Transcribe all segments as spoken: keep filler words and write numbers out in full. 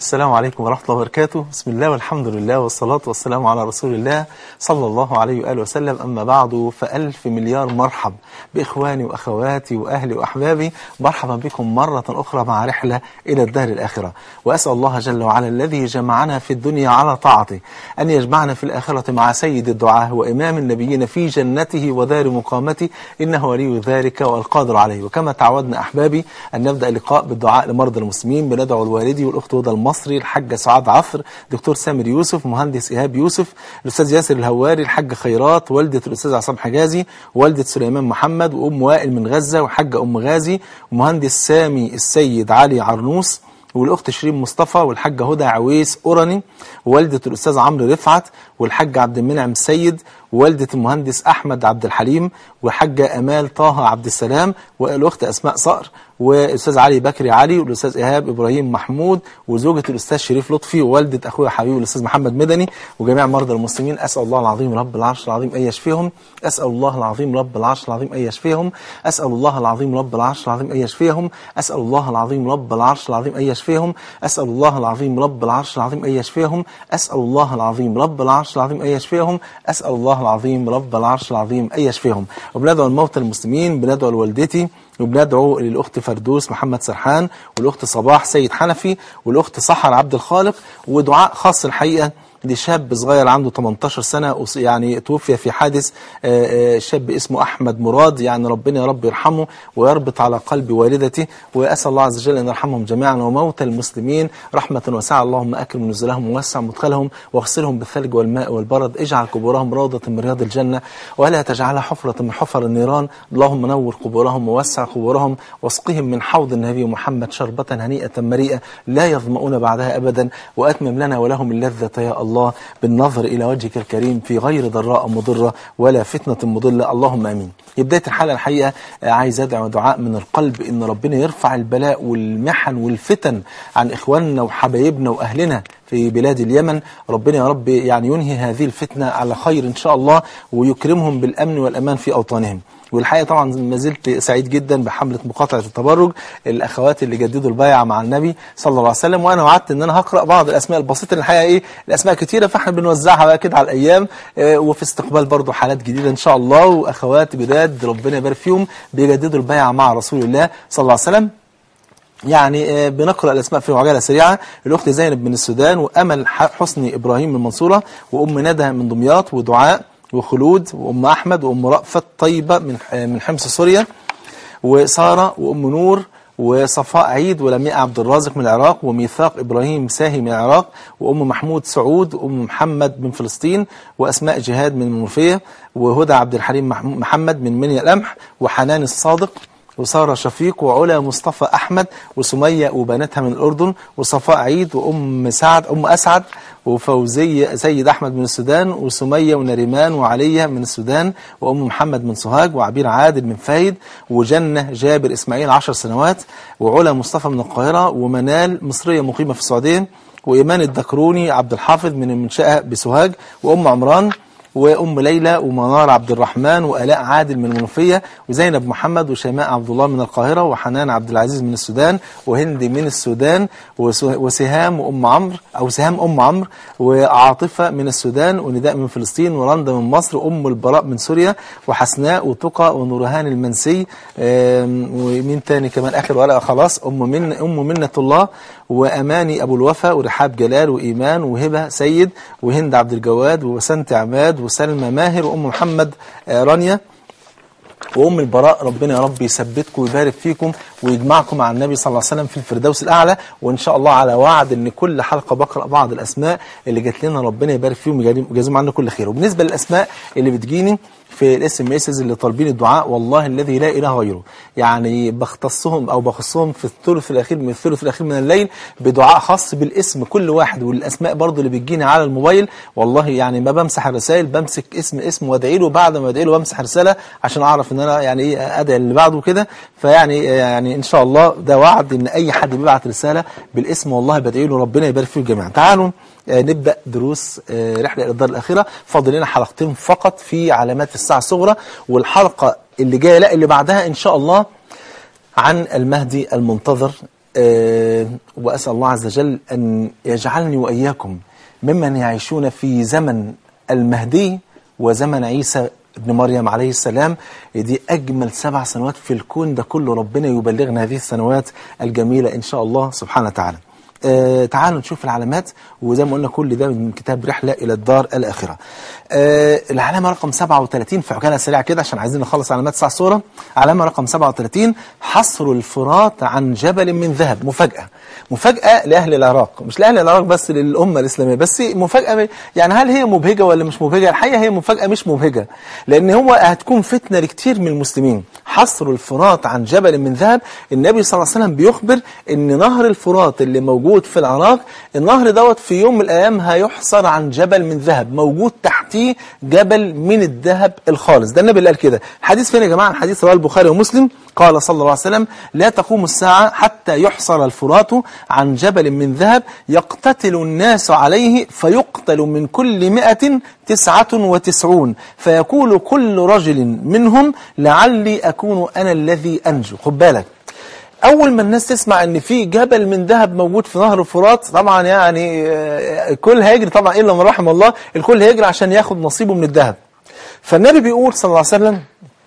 السلام عليكم ورحمة الله وبركاته. بسم الله والحمد لله والصلاة والسلام على رسول الله صلى الله عليه وآله وسلم. أما بعد، فألف مليار مرحب بإخواني وأخواتي وأهلي وأحبابي. مرحبا بكم مرة أخرى مع رحلة إلى الدار الآخرة، وأسأل الله جل وعلا الذي جمعنا في الدنيا على طاعته أن يجمعنا في الآخرة مع سيد الدعاة وإمام النبيين في جنته ودار مقامته، إنه ولي ذلك والقادر عليه. وكما تعودنا أحبابي أن نبدأ اللقاء بالدعاء لمرضى المسلمين. بندعو الوالدي والأخت هدى المصري، الحاج سعاد عفر، دكتور سامر يوسف، مهندس إيهاب يوسف، الأستاذ ياسر الهواري، الحاج خيرات، والدة الأستاذ عصام حجازي، والدة سليمان محمد، وأم وائل من غزة، وحاجة أم غازي، ومهندس سامي السيد علي عرنوس، والأخت شيرين مصطفى، والحاجة هدى عويس أوراني، ووالدة الأستاذ عمرو رفعت، والحاج عبد المنعم السيد، ووالدة المهندس أحمد عبد الحليم، والحاجة أمال طه عبد السلام، والأخت أسماء صقر، والأستاذ علي بكري علي، والأستاذ إيهاب إبراهيم محمود، وزوجة الأستاذ شريف لطفي، ووالدة أخويا حبيبي الأستاذ محمد مدني، وجميع مرضى المسلمين. أسأل الله العظيم رب العرش العظيم أن يشفيهم. أسأل الله العظيم رب العرش العظيم أن يشفيهم. أسأل الله العظيم رب العرش العظيم أن يشفيهم. أسأل الله العظيم رب العرش العظيم أن يشفيهم. أسأل الله العظيم رب العرش العظيم أن يشفيهم. أسأل الله العظيم رب العرش العظيم أن يشفيهم. أسأل الله العظيم رب العرش العظيم أن يشفيهم. وبندعو الموتى المسلمين، بندعو لوالدتي، وبندعو للأخت فردوس محمد سرحان، والأخت صباح سيد حنفي، والأخت سحر عبد الخالق. ودعاء خاص الحقيقة لشاب صغير عنده ثمانية عشر سنة، يعني توفي في حادث، شاب اسمه أحمد مراد، يعني ربنا يا رب يرحمه ويربط على قلب والدته، وأسأل الله عز وجل أن يرحمهم جميعا. وموتى المسلمين رحمة واسعة، اللهم أكرم نزلهم ووسع مدخلهم واغسلهم بالثلج والماء والبرد، اجعل قبورهم روضة من رياض الجنة ولا تجعلها حفرة من حفر النيران. اللهم نور قبورهم ووسع قبورهم واسقهم من حوض النبي محمد شربة هنيئة مريئة لا يظمؤون بعدها أبدا، وأتمم لنا ولهم اللذة يا الله الله بالنظر إلى وجهك الكريم في غير ضراء مضرة ولا فتنة مضلة، اللهم آمين. بداية الحلقة الحقيقة عايز أدعو دعاء من القلب إن ربنا يرفع البلاء والمحن والفتن عن إخواننا وحبايبنا وأهلنا في بلاد اليمن. ربنا يا رب يعني ينهي هذه الفتنة على خير إن شاء الله، ويكرمهم بالأمن والأمان في أوطانهم. والحقيقة طبعا ما زلت سعيد جدا بحملة مقاطعة التبرج، الأخوات اللي جددوا البيعة مع النبي صلى الله عليه وسلم. وأنا وعدت إن أنا هقرأ بعض الأسماء البسيطة، الحقيقة إيه الأسماء كتيرة، فإحنا بنوزعها بقى كده على الأيام، اه وفي استقبال برضو حالات جديدة إن شاء الله، وأخوات جداد ربنا يبارك فيهم بيجددوا البيعة مع رسول الله صلى الله عليه وسلم. يعني بنقرأ الأسماء في عجالة سريعة. الأخت زينب من السودان، وأمل حسني إبراهيم من المنصورة، وأم ندى من دمياط، ودعاء وخلود، وأم أحمد، وأم رأفت طيبة من من حمص سوريا، وسارة، وأم نور، وصفاء عيد، ولمياء عبد الرازق من العراق، وميثاق إبراهيم ساهي من العراق، وأم محمود سعود، وأم محمد من فلسطين، وأسماء جهاد من المنوفية، وهدى عبد الحليم محمد من منيا القمح، وحنان الصادق، وسارة شفيق، وعلا مصطفى أحمد، وسمية وبناتها من الأردن، وصفاء عيد، وأم سعد أم أسعد، وفوزية سيد أحمد من السودان، وسمية ونريمان وعلية من السودان، وأم محمد من سوهاج، وعبير عادل من فايد، وجنة جابر إسماعيل عشر سنوات، وعلا مصطفى من القاهرة، ومنال مصرية مقيمة في السعودية، وإيمان الدكروني عبد الحافظ من المنشأة بسوهاج، وأم عمران، وأم ليلى، ومنار عبد الرحمن، وآلاء عادل من المنوفية، وزينب محمد، وشيماء عبد الله من القاهرة، وحنان عبد العزيز من السودان، وهند من السودان، وسهام وأم عمرو أو سهام أم عمرو، وعاطفة من السودان، ونداء من فلسطين، ورندا من مصر، وأم البراء من سوريا، وحسناء وتقى ونورهان المنسي، ومين تاني كمان آخر ورقة خلاص، أم من أم منة الله، وأماني أبو الوفا، ورحاب جلال، وإيمان، وهبة سيد، وهند عبد الجواد، وسنت عماد، وسلمى ماهر، وأم محمد رانيا، وأم البراء. ربنا يا رب يثبتكم ويبارك فيكم ويجمعكم مع النبي صلى الله عليه وسلم في الفردوس الأعلى. وإن شاء الله على وعد إن كل حلقة بقرأ بعض الأسماء اللي جات لنا، ربنا يبارك فيهم ويجازيهم عنا كل خير. وبالنسبة للأسماء اللي بتجيني في الاس ام اس اللي طالبين الدعاء، والله الذي لا اله غيره، يعني بختصهم او بخصهم في الثلث الاخير من الثلث الاخير من الليل بدعاء خاص بالاسم كل واحد، والاسماء برضو اللي بتجيني على الموبايل. والله يعني ما بمسح الرسائل، بمسك اسم اسم وادعي له، بعد ما ادعي له بمسح رساله عشان اعرف ان انا يعني ايه ادعي اللي بعده كده. فيعني يعني ان شاء الله ده وعد ان اي حد بيبعت رساله بالاسم والله بدعي له ربنا يبارك فيه جميعا. تعالوا نبدأ دروس رحلة إلى الدار الآخرة. فاضل لنا حلقتين فقط في علامات الساعة الصغرى، والحلقة اللي جاية لا اللي بعدها إن شاء الله عن المهدي المنتظر أه وأسأل الله عز وجل أن يجعلني وإياكم ممن يعيشون في زمن المهدي وزمن عيسى ابن مريم عليه السلام. دي أجمل سبع سنوات في الكون ده كله، ربنا يبلغنا هذه السنوات الجميلة إن شاء الله سبحانه وتعالى. آه تعالوا نشوف العلامات، وزي ما قلنا كل ده من كتاب رحلة إلى الدار الآخرة. آه العلامة رقم سبعة وثلاثين في عجالة سريعة كده عشان عايزين نخلص علامات ساعة صورة. علامة رقم سبعة وثلاثين: حصر الفرات عن جبل من ذهب. مفاجأة مفاجأة لأهل العراق، مش لأهل العراق بس، للأمة الإسلامية، بس مفاجأة. يعني هل هي مبهجة ولا مش مبهجة؟ الحقيقة هي مفاجأة مش مبهجة، لأن هو هتكون فتنة لكتير من المسلمين. حصر الفرات عن جبل من ذهب. النبي صلى الله عليه وسلم بيخبر إن نهر الفرات اللي موجود في العراق، النهر دوت في يوم من الأيام هيحصر عن جبل من ذهب، موجود تحتيه جبل من الذهب الخالص. ده النبي اللي قال كده. الحديث فين يا جماعة؟ الحديث رواه البخاري ومسلم. قال صلى الله عليه وسلم: لا تقوم الساعة حتى يحصر الفرات عن جبل من ذهب يقتتل الناس عليه، فيقتل من كل مئة تسعة وتسعون، فيقول كل رجل منهم لعلي أكون أنا الذي أنجو. خد بالك، أول ما الناس تسمع إن في جبل من ذهب موجود في نهر الفرات، طبعا يعني الكل هيجري طبعا إلا من رحم الله، الكل هيجري عشان ياخد نصيبه من الذهب. فالنبي بيقول صلى الله عليه وسلم،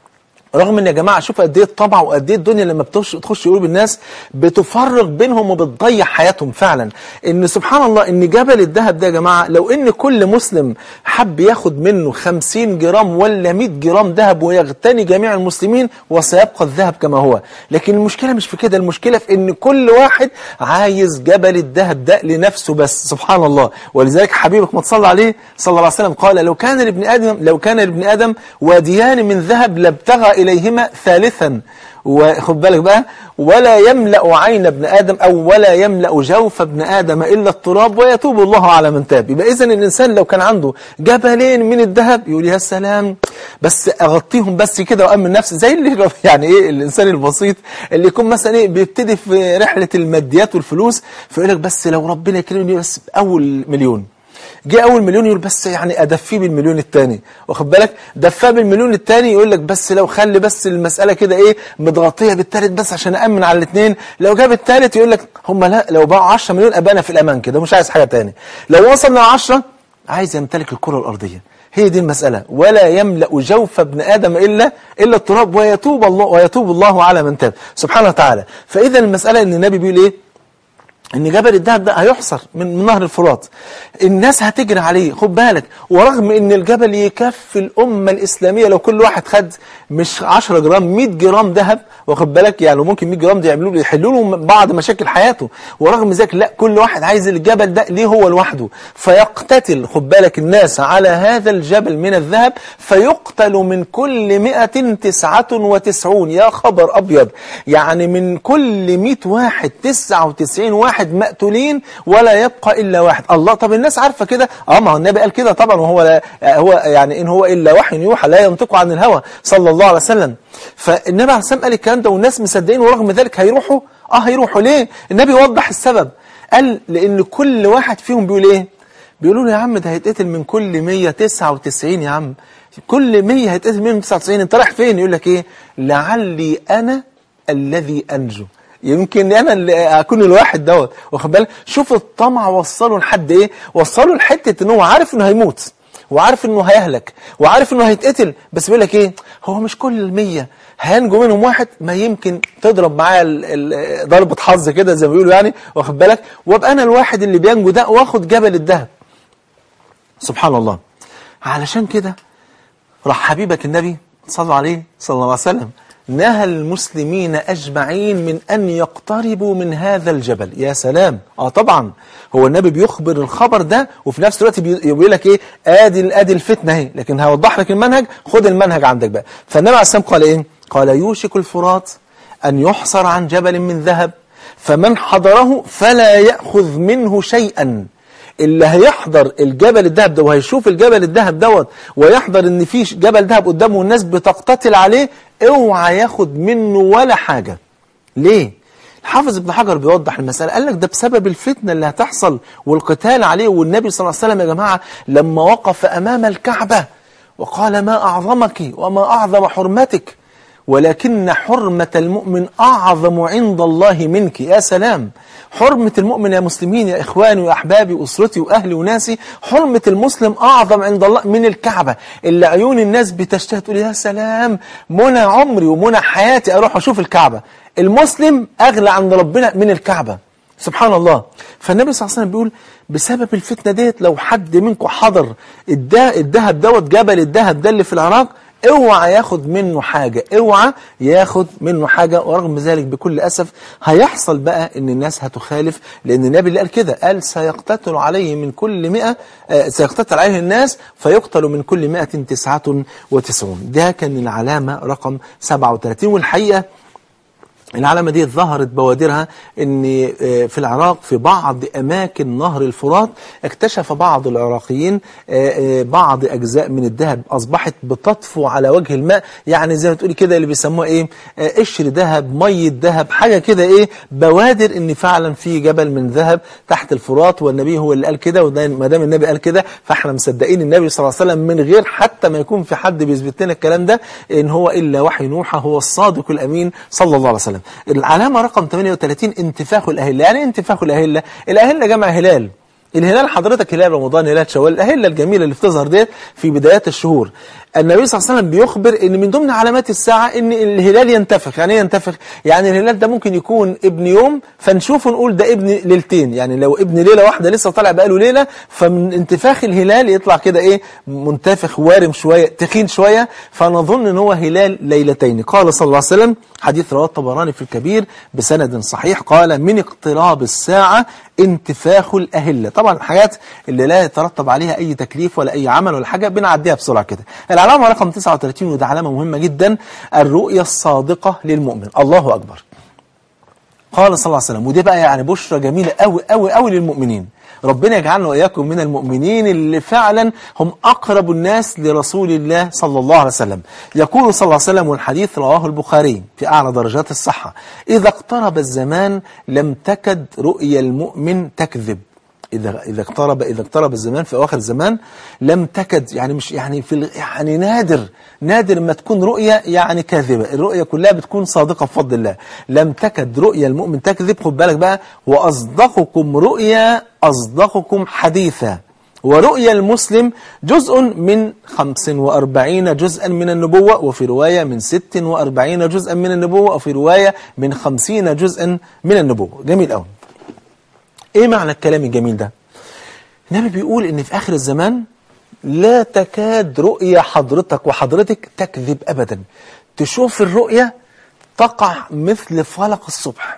رغم ان يا جماعه شوف قد ايه الطبع وقد ايه الدنيا لما بتخش قلوب الناس بتفرق بينهم وبتضيع حياتهم فعلا، ان سبحان الله ان جبل الذهب ده يا جماعه لو ان كل مسلم حب ياخد منه خمسين جرام ولا مئة جرام ذهب ويغتني جميع المسلمين وسيبقى الذهب كما هو. لكن المشكله مش في كده، المشكله في ان كل واحد عايز جبل الذهب ده لنفسه بس. سبحان الله. ولذلك حبيبك ما تصلى عليه صلى الله عليه وسلم قال: لو كان لابن ادم لو كان لابن ادم واديان من ذهب لابتغى إليهما ثالثا. وخد بالك بقى: ولا يملأ عين ابن آدم أو ولا يملأ جوف ابن آدم إلا التراب ويتوب الله على من تاب. يبقى إذن الإنسان لو كان عنده جبلين من الذهب يقول يا سلام، بس أغطيهم بس كده وأمن نفسي، زي اللي يعني إيه الإنسان البسيط اللي يكون مثلا إيه بيبتدي في رحلة الماديات والفلوس، فيقول لك بس لو ربنا يكرمني بس بأول مليون. جه اول مليون يقول بس يعني ادفيه بالمليون الثاني، واخد بالك؟ دفاه بالمليون الثاني يقول لك بس لو خلي بس المساله كده ايه متغطيه بالثالث بس عشان امن على الاثنين. لو جاب الثالث يقول لك هم لا لو باعوا عشرة مليون ابقى انا في الامان كده مش عايز حاجه ثاني. لو وصلنا ل عشرة عايز يمتلك الكره الارضيه. هي دي المساله. ولا يملا جوف ابن ادم الا الا التراب ويتوب الله ويتوب الله على من تاب سبحانه وتعالى. فاذا المساله ان النبي بيقول ايه؟ ان جبل الذهب ده هيحصر من, من نهر الفرات، الناس هتجري عليه. خد بالك، ورغم ان الجبل يكفي الامه الاسلاميه لو كل واحد خد مش عشرة جرام مئة جرام ذهب، واخد بالك؟ يعني ممكن مئة جرام دي يعملوا له يحلوا له بعض مشاكل حياته، ورغم ذلك لا، كل واحد عايز الجبل ده ليه هو لوحده، فيقتتل خد بالك الناس على هذا الجبل من الذهب، فيقتل من كل مئة تسعة وتسعون. يا خبر ابيض، يعني من كل مئة واحد تسعة وتسعين واحد مقتولين ولا يبقى الا واحد. الله، طب الناس عارفه كده؟ اه ما هو النبي قال كده طبعا، وهو لا هو يعني ان هو الا وحي يوحى لا ينطق عن الهوى صلى الله عليه وسلم. فالنبي عليه الصلاه والسلام قال الكلام ده والناس مصدقين، ورغم ذلك هيروحوا. اه هيروحوا ليه؟ النبي وضح السبب، قال لان كل واحد فيهم بيقول ايه؟ بيقولوا له يا عم ده هيتقتل من كل مئة تسعة وتسعين، يا عم كل مئة هيتقتل منهم تسعة وتسعين، انت رايح فين؟ يقول لك ايه؟ لعلي انا الذي انجو، يمكن انا اللي اكون الواحد دوت، واخد بالك؟ شوف الطمع وصله لحد ايه؟ وصله لحته ان هو عارف انه هيموت وعارف انه هيهلك وعارف انه هيتقتل، بس بيقول لك ايه؟ هو مش كل المية هينجو منهم واحد، ما يمكن تضرب معايا ضربه حظ كده زي ما بيقولوا يعني، واخد بالك؟ وابقى انا الواحد اللي بينجو ده واخد جبل الذهب. سبحان الله. علشان كده راح حبيبك النبي صلى عليه صلى الله عليه وسلم نهى المسلمين أجمعين من أن يقتربوا من هذا الجبل. يا سلام. آه طبعا هو النبي بيخبر الخبر ده وفي نفس الوقت بيقول لك إيه؟ آدي آدي الفتنة اهي، لكن هوضح لك المنهج، خد المنهج عندك بقى. فالنبي عليه السلام قال إيه؟ قال يوشك الفرات أن يحصر عن جبل من ذهب فمن حضره فلا يأخذ منه شيئا. اللي هيحضر الجبل الذهب ده وهيشوف الجبل الذهب دوت ويحضر ان في جبل ذهب قدامه والناس بتقتتل عليه، اوعى ياخد منه ولا حاجة. ليه؟ الحافظ ابن حجر بيوضح المسألة، قال لك ده بسبب الفتنة اللي هتحصل والقتال عليه. والنبي صلى الله عليه وسلم يا جماعة لما وقف أمام الكعبة وقال ما أعظمك وما أعظم حرمتك، ولكن حرمة المؤمن أعظم عند الله منك. يا سلام، حرمة المؤمن يا مسلمين، يا إخواني وأحبابي وأسرتي وأهلي وناسي، حرمة المسلم أعظم عند الله من الكعبة اللي عيون الناس بتشتهي تقول يا سلام، منى عمري ومنى حياتي أروح أشوف الكعبة. المسلم أغلى عند ربنا من الكعبة، سبحان الله. فالنبي صلى الله عليه وسلم بيقول بسبب الفتنة ديت لو حد منكم حضر الذهب دوت، جبل الذهب ده اللي في العراق، اوعى ياخد منه حاجة، اوعى ياخد منه حاجة. ورغم ذلك بكل أسف هيحصل بقى ان الناس هتخالف، لان النبي اللي قال كده قال سيقتتل عليه من كل مئة آه سيقتتل عليه الناس فيقتل من كل مئة تسعة وتسعون. ده كان العلامة رقم سبعة وثلاثين. والحقيقة العلامة دي ظهرت بوادرها ان في العراق في بعض اماكن نهر الفرات اكتشف بعض العراقيين بعض اجزاء من الذهب اصبحت بتطفو على وجه الماء، يعني زي ما تقولي كده اللي بيسموها ايه، قشر ذهب، مية ذهب، حاجة كده ايه، بوادر ان فعلا في جبل من ذهب تحت الفرات. والنبي هو اللي قال كده، وما دام النبي قال كده فاحنا مصدقين النبي صلى الله عليه وسلم من غير حتى ما يكون في حد بيثبت لنا الكلام ده، ان هو الا وحي نوحى، هو الصادق الامين صلى الله عليه وسلم. العلامة رقم ثمانية وثلاثين انتفاخ الأهلة. يعني انتفاخ الأهلة، الأهلة جمع هلال، الهلال حضرتك هلال رمضان، هلال شوال، الأهلة الجميلة اللي بتظهر ديت في بدايات الشهور. النبي صلى الله عليه وسلم بيخبر ان من ضمن علامات الساعة ان الهلال ينتفخ. يعني ايه ينتفخ؟ يعني الهلال ده ممكن يكون ابن يوم فنشوفه نقول ده ابن ليلتين، يعني لو ابن ليلة واحدة لسه طالع بقاله ليلة، فمن انتفاخ الهلال يطلع كده ايه، منتفخ وارم شوية، تخين شوية، فنظن ان هو هلال ليلتين. قال صلى الله عليه وسلم، حديث رواه الطبراني في الكبير بسند صحيح، قال من اقتراب الساعة انتفاخ الأهلة. طبعا الحاجات اللي لا يترتب عليها أي تكليف ولا أي عمل ولا حاجة بنعديها بسرعة كده. العلامة رقم تسعة وثلاثين، وده علامة مهمة جدا، الرؤية الصادقة للمؤمن. الله أكبر. قال صلى الله عليه وسلم، ودي بقى يعني بشرى جميلة أوي أوي أوي للمؤمنين، ربنا يجعلنا وإياكم من المؤمنين اللي فعلا هم أقرب الناس لرسول الله صلى الله عليه وسلم. يقول صلى الله عليه وسلم، والحديث رواه البخاري في أعلى درجات الصحة، إذا اقترب الزمان لم تكد رؤيا المؤمن تكذب. إذا إذا اقترب إذا اقترب الزمان في أواخر الزمان لم تكد، يعني مش يعني في يعني نادر نادر ما تكون رؤية يعني كاذبة، الرؤية كلها بتكون صادقة بفضل الله. لم تكد رؤيا المؤمن تكذب. خد بالك بقى، وأصدقكم رؤيا أصدقكم حديثا. ورؤيا المسلم جزء من خمس وأربعين جزءا من النبوة، وفي رواية من ست وأربعين جزءا من النبوة، وفي رواية من خمسين جزءا من النبوة. جميل قوي. ايه معنى الكلام الجميل ده؟ النبي بيقول ان في اخر الزمان لا تكاد رؤيا حضرتك وحضرتك تكذب ابدا. تشوف الرؤيا تقع مثل فلق الصبح،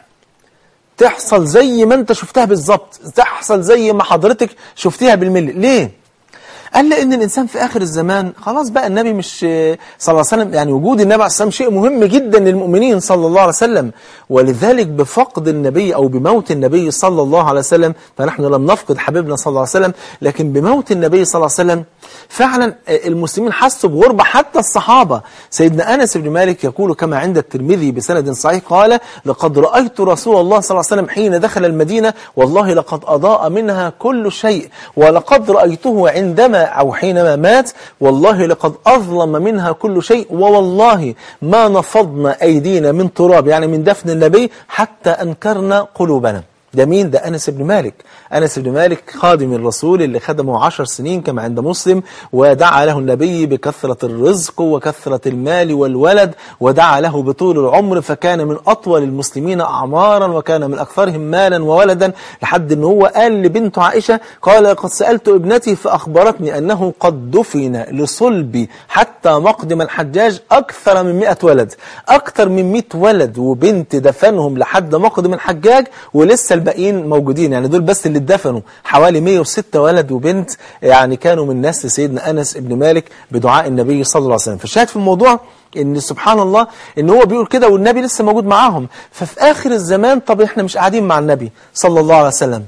تحصل زي ما انت شفتها بالظبط، تحصل زي ما حضرتك شفتيها بالملي. ليه؟ قال لأن الإنسان في آخر الزمان خلاص بقى، النبي مش صلى الله عليه وسلم، يعني وجود النبي عليه السلام شيء مهم جدا للمؤمنين صلى الله عليه وسلم، ولذلك بفقد النبي أو بموت النبي صلى الله عليه وسلم، فنحن لم نفقد حبيبنا صلى الله عليه وسلم، لكن بموت النبي صلى الله عليه وسلم فعلا المسلمين حسوا بغربة، حتى الصحابة. سيدنا أنس بن مالك يقول كما عند الترمذي بسند صحيح، قال لقد رأيت رسول الله صلى الله عليه وسلم حين دخل المدينة والله لقد أضاء منها كل شيء، ولقد رأيته عندما أو حينما مات والله لقد أظلم منها كل شيء، ووالله ما نفضنا أيدينا من تراب، يعني من دفن النبي، حتى أنكرنا قلوبنا. ده مين؟ ده أنس بن مالك. أنس بن مالك خادم الرسول اللي خدمه عشر سنين كما عند مسلم، ودعا له النبي بكثرة الرزق وكثرة المال والولد، ودعا له بطول العمر، فكان من أطول المسلمين أعمارا وكان من أكثرهم مالا وولدا، لحد أنه هو قال لبنت عائشة، قال قد سألت ابنتي فأخبرتني أنه قد دفن لصلبي حتى مقدم الحجاج أكثر من مئة ولد، أكثر من مئة ولد وبنت دفنهم لحد مقدم الحجاج، ولسه الباقيين موجودين، يعني دول بس اللي اتدفنوا حوالي مئة وستة ولد وبنت، يعني كانوا من نسل سيدنا أنس بن مالك بدعاء النبي صلى الله عليه وسلم. فالشاهد في الموضوع ان سبحان الله ان هو بيقول كده والنبي لسه موجود معاهم. ففي آخر الزمان، طب احنا مش قاعدين مع النبي صلى الله عليه وسلم،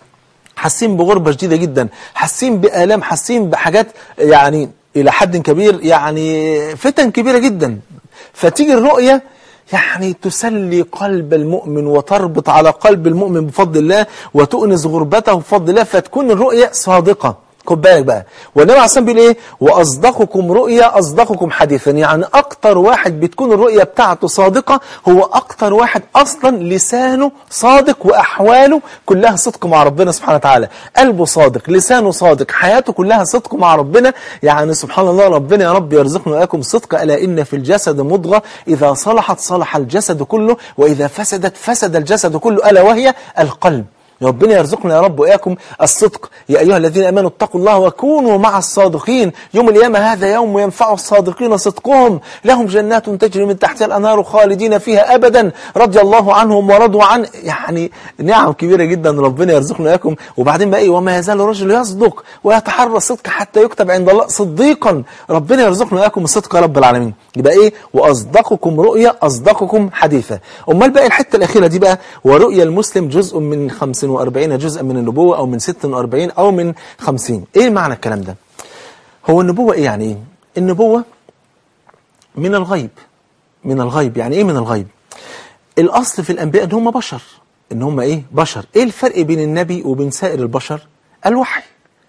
حاسين بغربة شديدة جدا، حاسين بآلام، حاسين بحاجات يعني إلى حد كبير، يعني فتن كبيرة جدا. فتيجي الرؤية يعني تسلي قلب المؤمن وتربط على قلب المؤمن بفضل الله وتؤنس غربته بفضل الله، فتكون الرؤية صادقة. خد بالك بقى. والنبي عليه الصلاة والسلام بيقول ايه؟ واصدقكم رؤيا اصدقكم حديثا. يعني اكتر واحد بتكون الرؤيا بتاعته صادقة هو اكتر واحد اصلا لسانه صادق واحواله كلها صدق مع ربنا سبحانه وتعالى. قلبه صادق، لسانه صادق، حياته كلها صدق مع ربنا. يعني سبحان الله، ربنا يا رب يرزقنا واياكم صدق. الا ان في الجسد مضغة اذا صلحت صلح الجسد كله واذا فسدت فسد الجسد كله، الا وهي القلب. ربنا يرزقنا يا رب وإياكم الصدق. يا أيها الذين آمنوا اتقوا الله وكونوا مع الصادقين. يوم القيامة هذا يوم ينفع الصادقين صدقهم، لهم جنات تجري من تحتها الأنهار خالدين فيها أبدا رضي الله عنهم ورضوا عنه. يعني نعم كبيرة جدا ربنا يرزقنا وإياكم. وبعدين بقى إيه؟ وما يزال الرجل يصدق ويتحرى الصدق حتى يكتب عند الله صديقا. ربنا يرزقنا وإياكم الصدق يا رب العالمين. يبقى إيه؟ وأصدقكم رؤيا أصدقكم حديثا. أمال بقى الحتة الأخيرة دي بقى، ورؤيا المسلم جزء من خمسين وأربعين جزءا من النبوة أو من ست وأربعين أو من خمسين. إيه معنى الكلام ده؟ هو النبوة إيه يعني إيه؟ النبوة من الغيب. من الغيب يعني إيه من الغيب؟ الأصل في الأنبياء إن هم بشر، إن هم إيه؟ بشر. إيه الفرق بين النبي وبين سائر البشر؟ الوحي.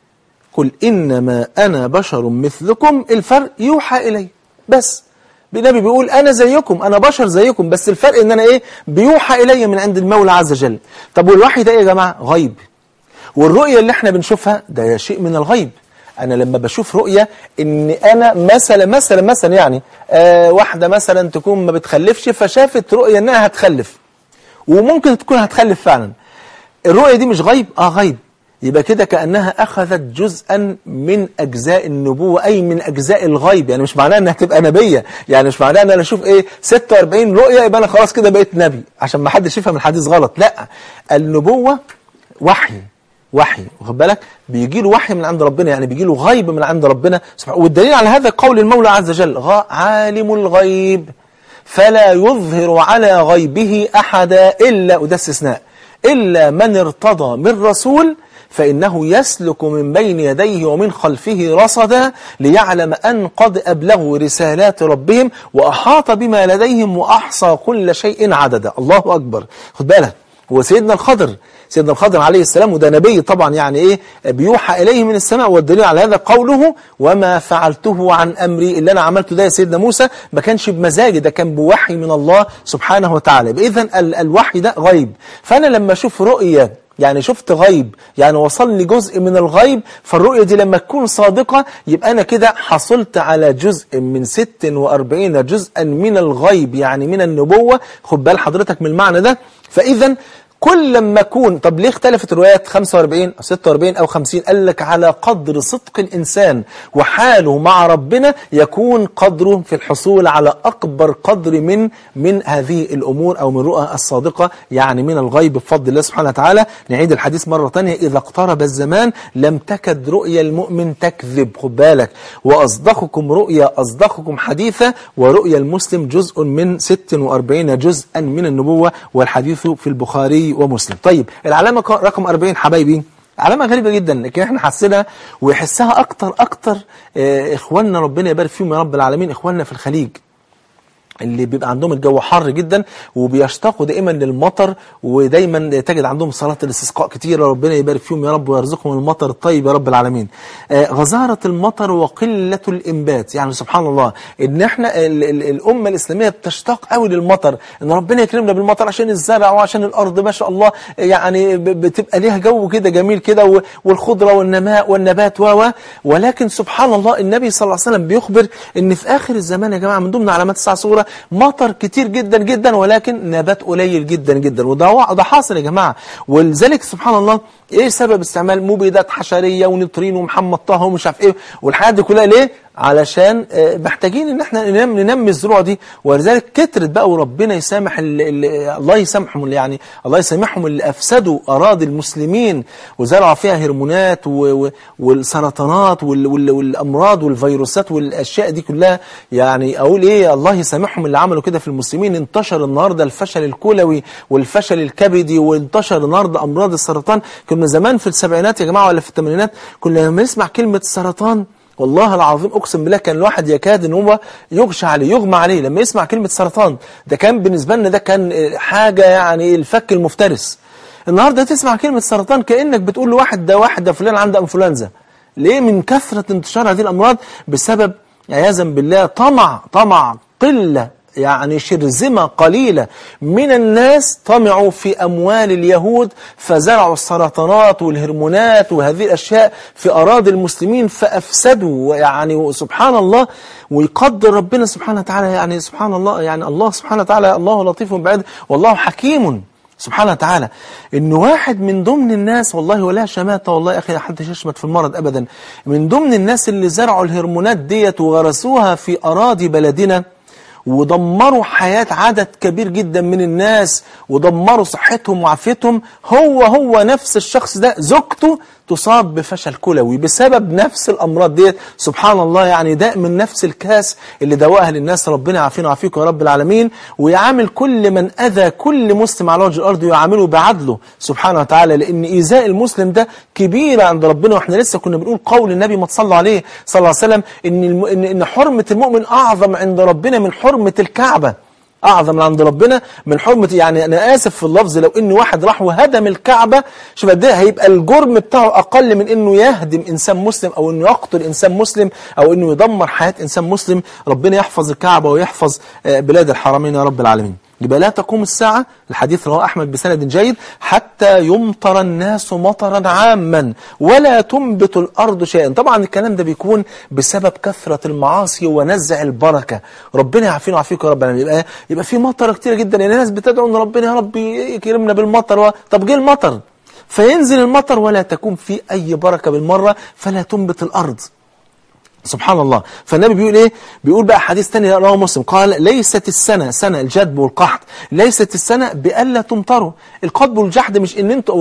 قل إنما أنا بشر مثلكم، الفرق يوحى إلي بس. النبي بيقول أنا زيكم، أنا بشر زيكم، بس الفرق إن أنا إيه؟ بيوحى إلي من عند المولى عز وجل. طب والوحي ده إيه يا جماعة؟ غيب. والرؤية اللي احنا بنشوفها ده شيء من الغيب. أنا لما بشوف رؤية إن أنا مثلا مثلا مثلا يعني آه واحدة مثلا تكون ما بتخلفش، فشافت رؤية إنها هتخلف، وممكن تكون هتخلف فعلا. الرؤية دي مش غيب؟ آه غيب. يبقى كده كأنها أخذت جزءا من أجزاء النبوة، أي من أجزاء الغيب. يعني مش معناه أنها تبقى نبية، يعني مش معناه أن أنا أشوف إيه ستة وأربعين رؤية يبقى أنا خلاص كده بقيت نبي، عشان ما حدش يفهم الحديث غلط. لا، النبوة وحي. وحي، واخد بالك؟ بيجي له وحي من عند ربنا، يعني بيجي له غيب من عند ربنا سبحانه. والدليل على هذا قول المولى عز وجل: عالم الغيب فلا يظهر على غيبه أحدا إلا، وده استثناء، إلا من ارتضى من رسول فإنه يسلك من بين يديه ومن خلفه رصدا ليعلم أن قد أبلغوا رسالات ربهم وأحاط بما لديهم وأحصى كل شيء عددا. الله أكبر. خد بالك، هو سيدنا الخضر سيدنا الخضر عليه السلام، وده نبي طبعا، يعني إيه؟ بيوحى إليه من السماء. والدليل على هذا قوله: وما فعلته عن أمري، اللي أنا عملته ده يا سيدنا موسى ما كانش بمزاجي، ده كان بوحي من الله سبحانه وتعالى. إذن الوحي ده غيب. فأنا لما أشوف رؤية يعني شفت غيب، يعني وصل لي جزء من الغيب، فالرؤية دي لما تكون صادقة يبقى أنا كده حصلت على جزء من ست وأربعين جزءا من الغيب، يعني من النبوة. خد بال حضرتك من المعنى ده. فإذا كل لما أكون، طب ليه اختلفت الروايات خمسة وأربعين أو ستة وأربعين أو خمسين؟ قال لك على قدر صدق الإنسان وحاله مع ربنا يكون قدره في الحصول على أكبر قدر من من هذه الأمور أو من رؤى الصادقة، يعني من الغيب بفضل الله سبحانه وتعالى. نعيد الحديث مرة تانية: إذا اقترب الزمان لم تكد رؤيا المؤمن تكذب. خد بالك، وأصدقكم رؤيا أصدقكم حديثا، ورؤيا المسلم جزء من ست وأربعين جزءا من النبوة، والحديث في البخاري ومسلم. طيب العلامة رقم أربعين حبايبي، علامة غريبة جدا لكن احنا حسنا ويحسها أكتر أكتر اه إخواننا ربنا يبارك فيهم يا رب العالمين، إخواننا في الخليج اللي بيبقى عندهم الجو حر جدا وبيشتاقوا دائما للمطر، ودايما تجد عندهم صلاة الاستسقاء كتيرة. ربنا يبارك فيهم يا رب ويرزقهم المطر الطيب يا رب العالمين. آه غزارة المطر وقلة الإنبات، يعني سبحان الله إن احنا ال ال الأمة الإسلامية بتشتاق قوي للمطر، إن ربنا يكرمنا بالمطر عشان الزرع وعشان الأرض ما شاء الله يعني بتبقى ليها جو كده جميل كده، والخضرة والنماء والنبات و ولكن سبحان الله النبي صلى الله عليه وسلم بيخبر إن في آخر الزمان يا جماعة من ضمن علامات الساعة صورة مطر كتير جدا جدا ولكن نبات قليل جدا جدا، وده ده حاصل يا جماعة. ولذلك سبحان الله ايه سبب استعمال مبيدات حشرية ونيترين ومحمد طه ومش عارف ايه والحاجات دي كلها؟ ليه؟ علشان محتاجين ان احنا ننم ننمي الزروع دي. ولذلك كترت بقى، وربنا يسامح الله يسامحهم، يعني الله يسامحهم اللي افسدوا اراضي المسلمين وزرعوا فيها هرمونات والسرطانات والامراض والفيروسات والاشياء دي كلها. يعني اقول ايه، الله يسامحهم اللي عملوا كده في المسلمين. انتشر النهارده الفشل الكلوي والفشل الكبدي، وانتشر النهارده امراض السرطان. كنا زمان في السبعينات يا جماعه ولا في الثمانينات كنا لما نسمع كلمه سرطان والله العظيم اقسم بالله كان الواحد يكاد ان هو يغشى عليه يغمى عليه لما يسمع كلمة سرطان. ده كان بالنسبة لنا ده كان حاجة يعني الفك المفترس. النهاردة تسمع كلمة سرطان كأنك بتقول لواحد ده واحد ده فلان عنده انفلونزا. ليه؟ من كثرة انتشار هذه الأمراض بسبب عياذا بالله طمع طمع قلة يعني شرذمة قليلة من الناس طمعوا في أموال اليهود فزرعوا السرطانات والهرمونات وهذه الأشياء في أراضي المسلمين فأفسدوا يعني سبحان الله. ويقدر ربنا سبحانه وتعالى يعني سبحان الله يعني الله سبحانه وتعالى الله لطيف بعباده والله حكيم سبحانه وتعالى. إن واحد من ضمن الناس والله ولا شماتة والله يا أخي حد يشمت في المرض أبدا، من ضمن الناس اللي زرعوا الهرمونات ديت وغرسوها في أراضي بلدنا ودمروا حياة عدد كبير جدا من الناس ودمروا صحتهم وعافيتهم، هو هو نفس الشخص ده زوجته تصاب بفشل كلوي بسبب نفس الأمراض ديت. سبحان الله يعني داء من نفس الكاس اللي دواها للناس. ربنا يعافينا ويعافيكم يا رب العالمين، ويعامل كل من أذى كل مسلم على وجه الأرض ويعامله بعدله سبحانه وتعالى، لأن إيذاء المسلم ده كبيرة عند ربنا. وإحنا لسه كنا بنقول قول النبي ما تصلى عليه صلى الله عليه وسلم إن, الم... إن إن حرمة المؤمن أعظم عند ربنا من حرمة الكعبة، أعظم عند ربنا من حرمة. يعني أنا آسف في اللفظ، لو إن واحد راح وهدم الكعبة شوف قد إيه هيبقى الجرم بتاعه أقل من إنه يهدم إنسان مسلم أو إنه يقتل إنسان مسلم أو إنه يدمر حياة إنسان مسلم. ربنا يحفظ الكعبة ويحفظ بلاد الحرمين يا رب العالمين. يبقى لا تقوم الساعة، الحديث رواه أحمد بسند جيد، حتى يمطر الناس مطرا عاما ولا تنبت الأرض شيئا. طبعا الكلام ده بيكون بسبب كثرة المعاصي ونزع البركة. ربنا يعافينا ويعافيكم يا رب العالمين. يبقى يبقى في مطر كتير جدا، يعني الناس بتدعو ان ربنا يا رب يكرمنا بالمطر و... طب جه المطر فينزل المطر ولا تكون فيه أي بركة بالمرة، فلا تنبت الأرض. سبحان الله. فالنبي بيقول ايه؟ بيقول بقى حديث تاني رواه مسلم، قال ليست السنة سنة الجدب والقحط، ليست السنة بألا تمطروا. القطب والجحد مش ان انتوا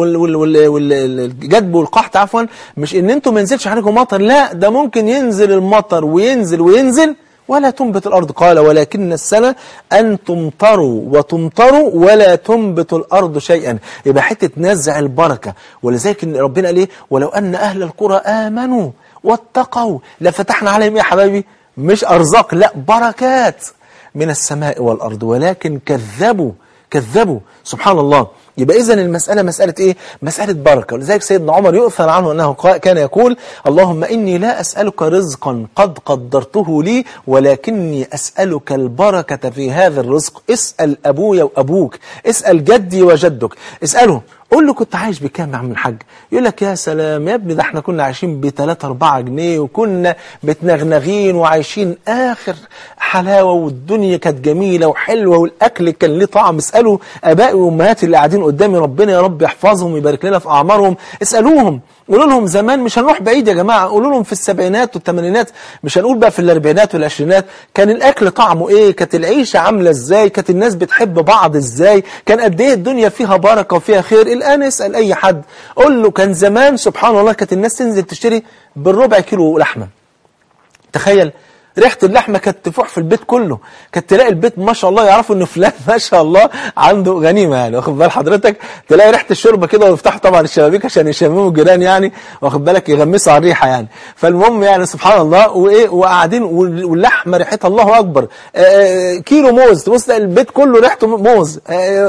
والجدب والقحط عفوا مش ان انتوا ما ينزلش عليكم مطر، لا ده ممكن ينزل المطر وينزل وينزل ولا تنبت الأرض. قال ولكن السنة أن تمطروا وتمطروا ولا تنبت الأرض شيئا. يبقى حتة نزع البركة. ولذلك ربنا قال ايه؟ ولو أن أهل القرى آمنوا واتقوا لفتحنا عليهم يا حبايبي مش أرزاق، لا بركات من السماء والأرض، ولكن كذبوا كذبوا سبحان الله. يبقى إذن المسألة مسألة إيه؟ مسألة بركة. ولذلك سيدنا عمر يؤثر عنه أنه كان يقول اللهم إني لا أسألك رزقا قد قدرته لي ولكني أسألك البركة في هذا الرزق. اسأل أبويا وأبوك، اسأل جدي وجدك، اسأله قول له كنت عايش بكام يا عم الحاج؟ يقول لك يا سلام يا ابني ده احنا كنا عايشين بثلاثة أربعة جنيه وكنا متنغنغين وعايشين آخر حلاوة والدنيا كانت جميلة وحلوة والأكل كان ليه طعم. اسألوا آبائي وأمهاتي اللي قاعدين قدامي ربنا يا رب يحفظهم ويبارك لنا في أعمارهم، اسألوهم قولوا لهم زمان، مش هنروح بعيد يا جماعة، قولوا لهم في السبعينات والثمانينات، مش هنقول بقى في الأربعينات والعشرينات، كان الأكل طعمه إيه؟ كانت العيشة عاملة إزاي؟ كانت الناس بتحب بعض إزاي؟ كان قد إيه الدنيا فيها بركة وفيها خير؟ الآن اسأل أي حد قول له كان زمان سبحان الله كانت الناس تنزل تشتري بالربع كيلو لحمة. تخيل ريحة اللحمة كانت تفوح في البيت كله، كانت تلاقي البيت ما شاء الله يعرفوا انه فلان ما شاء الله عنده غنيمة، يعني واخد بال حضرتك، تلاقي ريحة الشوربة كده ويفتحوا طبعا الشبابيك عشان يشمموا الجيران يعني واخد بالك يغمسوا على الريحة يعني. فالمهم يعني سبحان الله وايه وقاعدين واللحمة ريحتها الله اكبر. آآ كيلو موز تبص تلاقي البيت كله ريحته موز،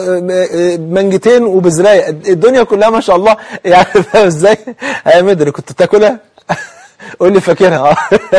منجتين وبزراية، الدنيا كلها ما شاء الله يعني. فاهم ازاي؟ يا مدري كنت بتاكلها قول لي فاكرها.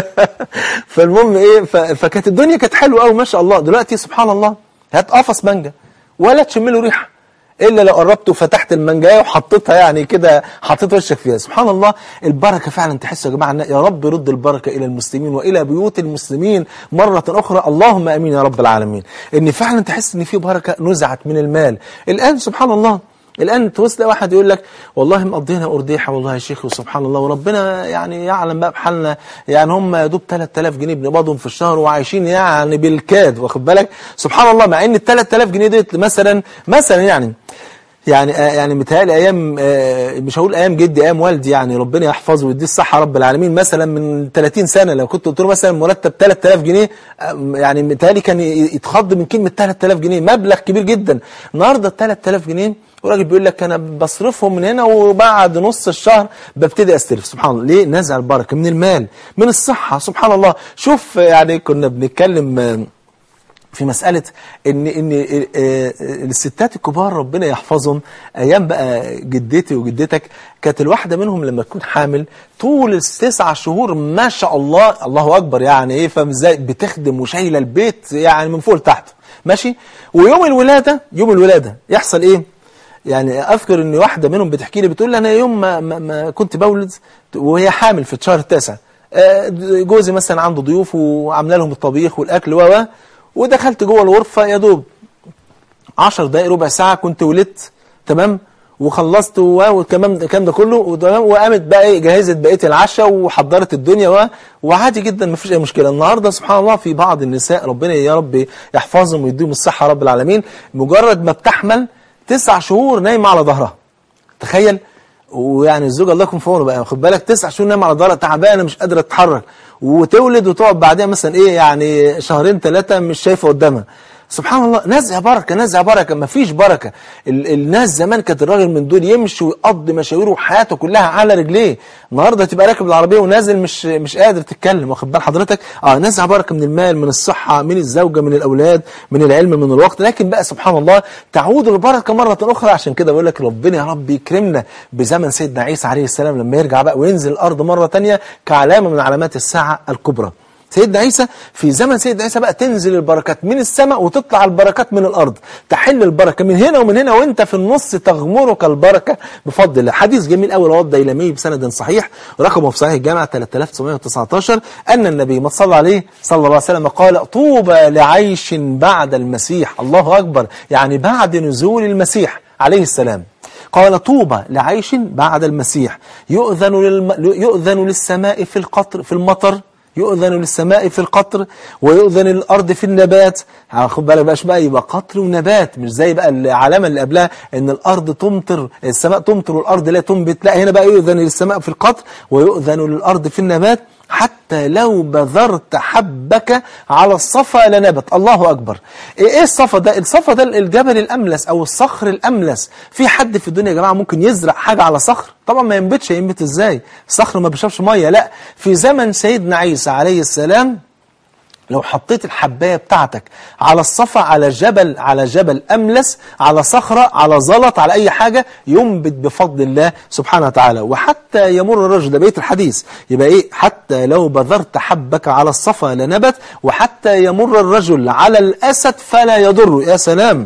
فالمهم ايه فكانت الدنيا كانت حلوه قوي ما شاء الله. دلوقتي سبحان الله هات قفص مانجا ولا تشم له ريحه الا لو قربت وفتحت المانجايه وحطيتها يعني كده حطيت وشك فيها. سبحان الله البركه فعلا. تحسوا يا جماعه يا رب يرد البركه الى المسلمين والى بيوت المسلمين مره اخرى، اللهم امين يا رب العالمين. ان فعلا تحس ان في بركه نزعت من المال. الان سبحان الله الآن توصل واحد يقول لك والله مقضينا أرديحة والله يا شيخ وسبحان الله وربنا يعني يعلم بقى بحالنا، يعني هم يا دوب ثلاثة آلاف جنيه بنقبضهم في الشهر وعايشين يعني بالكاد واخد بالك سبحان الله. مع ان ال ثلاثة آلاف جنيه ديت مثلا مثلا يعني يعني آه يعني متهيألي ايام آه مش هقول ايام جدي ايام والدي يعني ربنا يحفظه ويديه الصحه رب العالمين، مثلا من ثلاثين سنة لو كنت قلت له مثلا مرتب ثلاثة آلاف جنيه آه يعني متهيألي كان يتخض من كلمه ثلاثة آلاف جنيه، مبلغ كبير جدا. النهارده ثلاثة آلاف جنيه وراجل بيقول لك انا بصرفهم من هنا وبعد نص الشهر ببتدي استلف. سبحان الله ليه؟ نزع البركه من المال من الصحه سبحان الله. شوف يعني كنا بنتكلم في مسألة ان ان الستات الكبار ربنا يحفظهم، ايام بقى جدتي وجدتك كانت الواحدة منهم لما تكون حامل طول التسع شهور ما شاء الله الله اكبر، يعني ايه فاهم ازاي، بتخدم وشايله البيت يعني من فوق لتحت ماشي. ويوم الولادة يوم الولادة يحصل ايه، يعني اذكر ان واحدة منهم بتحكي لي بتقول لي انا يوم ما, ما, ما كنت بولد وهي حامل في الشهر التاسع، جوزي مثلا عنده ضيوف وعامله لهم الطبيخ والاكل و ودخلت جوه الغرفة يا دوب عشر دقايق ربع ساعة كنت ولدت تمام، وخلصت وكمان الكلام ده كله وتمام، وقامت بقى ايه جهزت بقيه العشاء وحضرت الدنيا وعادي جدا ما فيش اي مشكله. النهارده سبحان الله في بعض النساء ربنا يا رب يحفظهم ويديهم الصحه رب العالمين، مجرد ما بتحمل تسع شهور نايمه على ظهرها، تخيل. ويعني الزوج الله يكون في عونه بقى، خد بالك تسع شهور نايمه على ظهرها تعبانه مش قادره تتحرك، وتولد وتقعد بعدها مثلا ايه يعني شهرين ثلاثه مش شايفه قدامها. سبحان الله، نزع بركة نزع بركة، ما فيش بركة. ال الناس زمان كانت الراجل من دول يمشي ويقضي مشاويره وحياته كلها على رجليه، النهارده تبقى راكب العربية ونازل مش مش قادر تتكلم، واخد بال حضرتك؟ اه نزع بركة من المال، من الصحة، من الزوجة، من الأولاد، من العلم، من الوقت، لكن بقى سبحان الله تعود البركة مرة أخرى. عشان كده بقول لك ربنا يا رب يكرمنا بزمن سيدنا عيسى عليه السلام لما يرجع بقى وينزل الأرض مرة تانية كعلامة من علامات الساعة الكبرى. سيدنا عيسى في زمن سيدنا عيسى بقى تنزل البركات من السماء وتطلع البركات من الأرض، تحل البركة من هنا ومن هنا وانت في النص تغمرك البركة بفضل الله. حديث جميل قوي رواه الديلمي بسند صحيح رقمه في صحيح الجامع ثلاثة آلاف وتسعمائة وتسعة عشر أن النبي ما صلى عليه صلى الله عليه وسلم قال طوبى لعيش بعد المسيح. الله أكبر، يعني بعد نزول المسيح عليه السلام. قال طوبى لعيش بعد المسيح يؤذن, للم... يؤذن للسماء في القطر في المطر، يؤذن للسماء في القطر ويؤذن للأرض في النبات. خد بالك بقاش بقى يبقى قطر ونبات، مش زي بقى العلامة اللي قبلها ان الأرض تمطر السماء تمطر والأرض لا تنبت، لا هنا بقى يؤذن للسماء في القطر ويؤذن للأرض في النبات حتى لو بذرت حبك على الصفا لنبت. الله أكبر. إيه الصفا ده؟ الصفا ده الجبل الأملس أو الصخر الأملس. في حد في الدنيا يا جماعة ممكن يزرع حاجة على صخر؟ طبعا ما ينبتش. ينبت إزاي؟ الصخر ما بيشربش مية. لا، في زمن سيدنا عيسى عليه السلام لو حطيت الحباية بتاعتك على الصفا، على جبل على جبل أملس، على صخرة، على زلط، على أي حاجة، ينبت بفضل الله سبحانه وتعالى. وحتى يمر الرجل، ده بقية الحديث، يبقى إيه؟ حتى لو بذرت حبك على الصفا لنبت، وحتى يمر الرجل على الأسد فلا يضره. يا سلام،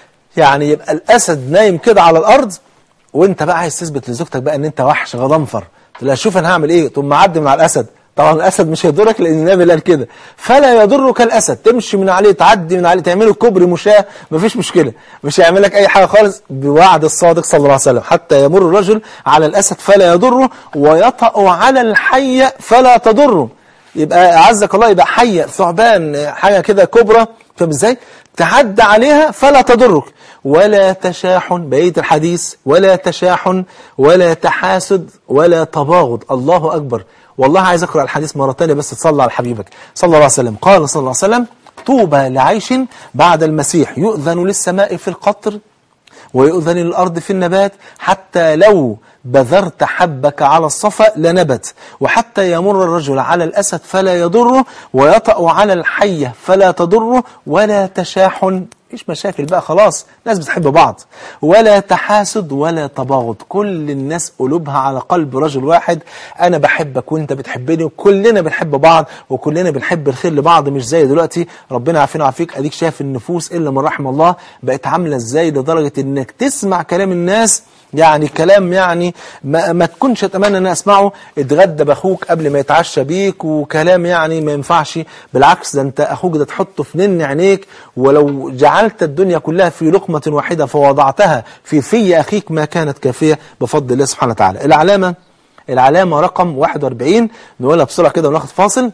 يعني يبقى الأسد نايم كده على الأرض وانت بقى عايز تثبت لزوجتك بقى ان انت وحش غضنفر، تقول لها شوف انا هعمل ايه، تقوم معدي من على الأسد. طبعا الأسد مش هيضرك لأن النبي قال كده، فلا يضرك الأسد، تمشي من عليه، تعدي من عليه، تعمله كوبري مشاة، مفيش مشكلة، مش هيعمل لك أي حاجة خالص بوعد الصادق صلى الله عليه وسلم. حتى يمر الرجل على الأسد فلا يضره ويطأ على الحية فلا تضره. يبقى أعزك الله، يبقى حية، ثعبان، حاجة كده كبرى، فاهم ازاي؟ تعدى عليها فلا تضرك. ولا تشاحن، بقية الحديث، ولا تشاحن ولا تحاسد ولا تباغض. الله أكبر. والله عايز أقرأ الحديث مرة تانية بس تصلى على حبيبك صلى الله عليه وسلم. قال صلى الله عليه وسلم طوبى لعيش بعد المسيح يؤذن للسماء في القطر ويؤذن للأرض في النبات حتى لو بذرت حبك على الصفا لنبت، وحتى يمر الرجل على الأسد فلا يضره ويطأ على الحية فلا تضره. ولا تشاحن، مفيش مشاكل بقى خلاص، ناس بتحب بعض. ولا تحاسد ولا تباغض، كل الناس قلوبها على قلب رجل واحد، أنا بحبك وأنت بتحبني وكلنا بنحب بعض وكلنا بنحب الخير لبعض، مش زي دلوقتي ربنا عافينا وعافيك. أديك شايف النفوس إلا من رحم الله بقت عاملة إزاي، لدرجة إنك تسمع كلام الناس، يعني كلام يعني ما, ما تكونش اتمنى ان انا اسمعه، اتغدى باخوك قبل ما يتعشى بيك، وكلام يعني ما ينفعش. بالعكس، ده انت اخوك ده تحطه في نن عينيك، ولو جعلت الدنيا كلها في لقمة واحدة فوضعتها في في اخيك ما كانت كافية بفضل الله سبحانه وتعالى. العلامة العلامة رقم واحد وأربعين، نقولها بسرعة كده وناخد فاصل.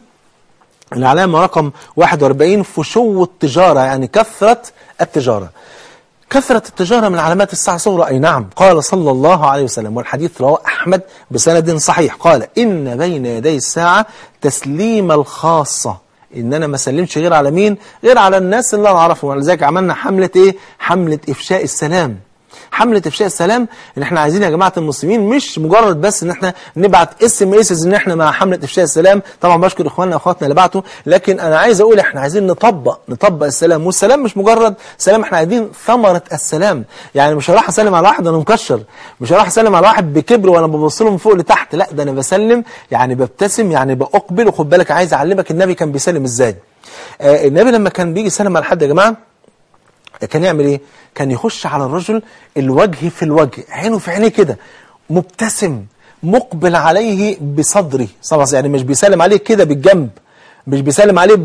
العلامة رقم واحد وأربعين فشو التجارة، يعني كثرة التجارة. كثرة التجارة من علامات الساعة الصغرى، أي نعم. قال صلى الله عليه وسلم، والحديث رواه أحمد بسند صحيح، قال إن بين يدي الساعة تسليم الخاصة، إن أنا ما سلمش غير على مين؟ غير على الناس اللي أنا أعرفهم. ولذلك عملنا حملة إيه؟ حملة إفشاء السلام. حملة افشاء السلام ان احنا عايزين يا جماعة المسلمين مش مجرد بس ان احنا نبعت اس ام اس ان احنا مع حملة افشاء السلام. طبعا بشكر اخواننا واخواتنا اللي بعتوا، لكن انا عايز اقول احنا عايزين نطبق نطبق السلام. والسلام مش مجرد سلام، احنا عايزين ثمرة السلام. يعني مش هروح اسلم على واحد انا مكشر، مش هروح اسلم على واحد بكبر وانا ببص له من فوق لتحت، لا ده انا بسلم يعني ببتسم يعني باقبل. وخد بالك عايز اعلمك النبي كان بيسلم ازاي. آه النبي لما كان بيجي يسلم على حد يا جماعه كان يعمل ايه؟ كان يخش على الرجل الوجه في الوجه، عينه في عينيه كده، مبتسم مقبل عليه بصدره صلى الله عليه وسلم. يعني مش بيسلم عليه كده بالجنب، مش بيسلم عليه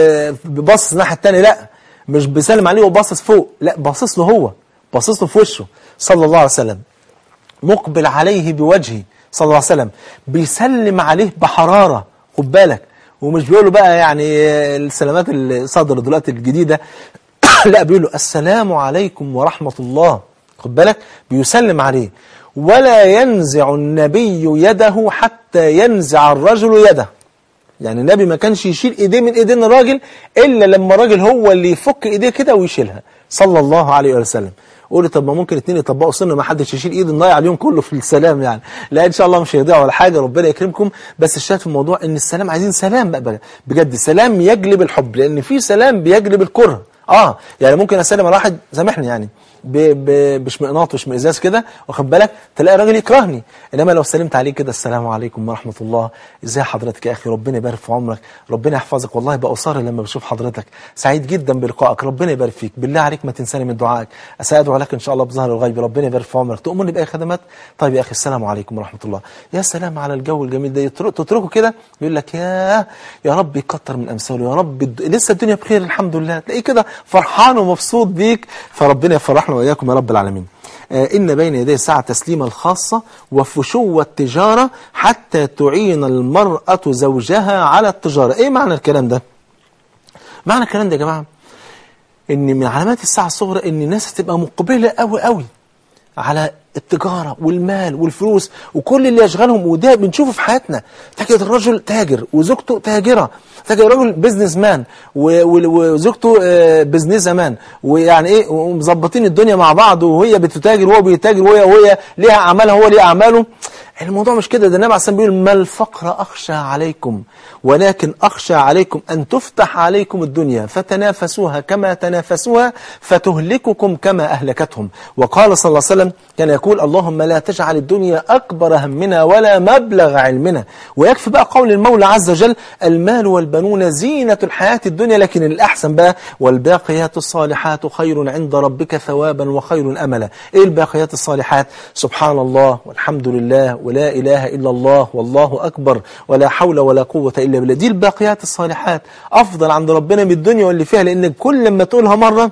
ببصص الناحيه الثانيه، لا مش بيسلم عليه وباصص فوق، لا باصص له هو، باصص له في وشه صلى الله عليه وسلم، مقبل عليه بوجهه صلى الله عليه وسلم، بيسلم عليه بحراره. خد بالك، ومش بيقولوا بقى يعني السلامات اللي صدر دلوقتي الجديده لا بيقولوا السلام عليكم ورحمة الله. خد بالك، بيسلم عليه. ولا ينزع النبي يده حتى ينزع الرجل يده. يعني النبي ما كانش يشيل ايديه من ايدين الراجل الا لما الراجل هو اللي يفك ايديه كده ويشيلها صلى الله عليه وسلم. قولي طب ما ممكن اتنين يطبقوا سنه ما حدش يشيل ايد نضيع اليوم كله في السلام يعني. لا ان شاء الله مش هيضيع ولا حاجه، ربنا يكرمكم. بس الشاهد في الموضوع ان السلام عايزين سلام بقى بجد، سلام يجلب الحب، لان في سلام بيجلب الكره. اه يعني ممكن اسلم على واحد سامحني يعني باشمئناط واشمئزاز كده، واخد بالك، تلاقي راجل يكرهني. انما لو سلمت عليه كده السلام عليكم ورحمه الله، ازاي حضرتك يا اخي، ربنا يبارك في عمرك، ربنا يحفظك، والله بأصر لما بشوف حضرتك، سعيد جدا بلقائك، ربنا يبارك فيك، بالله عليك ما تنساني من دعائك، اسادعو لك ان شاء الله بظهر الغيب، ربنا يبارك في عمرك، تؤمرني باي خدمات. طيب يا اخي السلام عليكم ورحمه الله، يا سلام على الجو الجميل ده، تتركه كده يقول لك يا يا رب يكتر من امثاله، يا رب الد... لسه الدنيا بخير الحمد لله، تلاقيه كده فرحان ومبسوط بيك، فربنا يفرحنا واياكم يا رب العالمين. آه إن بين يدي الساعة تسليم الخاصة وفشو التجارة حتى تعين المرأة زوجها على التجارة. إيه معنى الكلام ده؟ معنى الكلام ده يا جماعة إن من علامات الساعة الصغرى إن الناس تبقى مقبلة قوي قوي على التجارة والمال والفلوس وكل اللي يشغلهم، وده بنشوفه في حياتنا. تجد الرجل تاجر وزوجته تاجرة، تجد الرجل بيزنس مان وزوجته بيزنس مان، ويعني ايه ومظبطين الدنيا مع بعض، وهي بتتاجر وهو بيتاجر، وهي وهي ليها اعمالها وهو ليه اعماله. الموضوع مش كده، ده النبي عليه الصلاه والسلام بيقول ما الفقر اخشى عليكم ولكن اخشى عليكم ان تفتح عليكم الدنيا فتنافسوها كما تنافسوها فتهلككم كما اهلكتهم. وقال صلى الله عليه وسلم كان يقول اللهم لا تجعل الدنيا اكبر همنا ولا مبلغ علمنا. ويكفي بقى قول المولى عز وجل المال والبنون زينة الحياة الدنيا، لكن الاحسن بقى والباقيات الصالحات خير عند ربك ثوابا وخير املا. ايه الباقيات الصالحات؟ سبحان الله والحمد لله ولا إله إلا الله والله أكبر ولا حول ولا قوة إلا بالله. دي الباقيات الصالحات أفضل عند ربنا من الدنيا واللي فيها، لأن كل ما تقولها مرة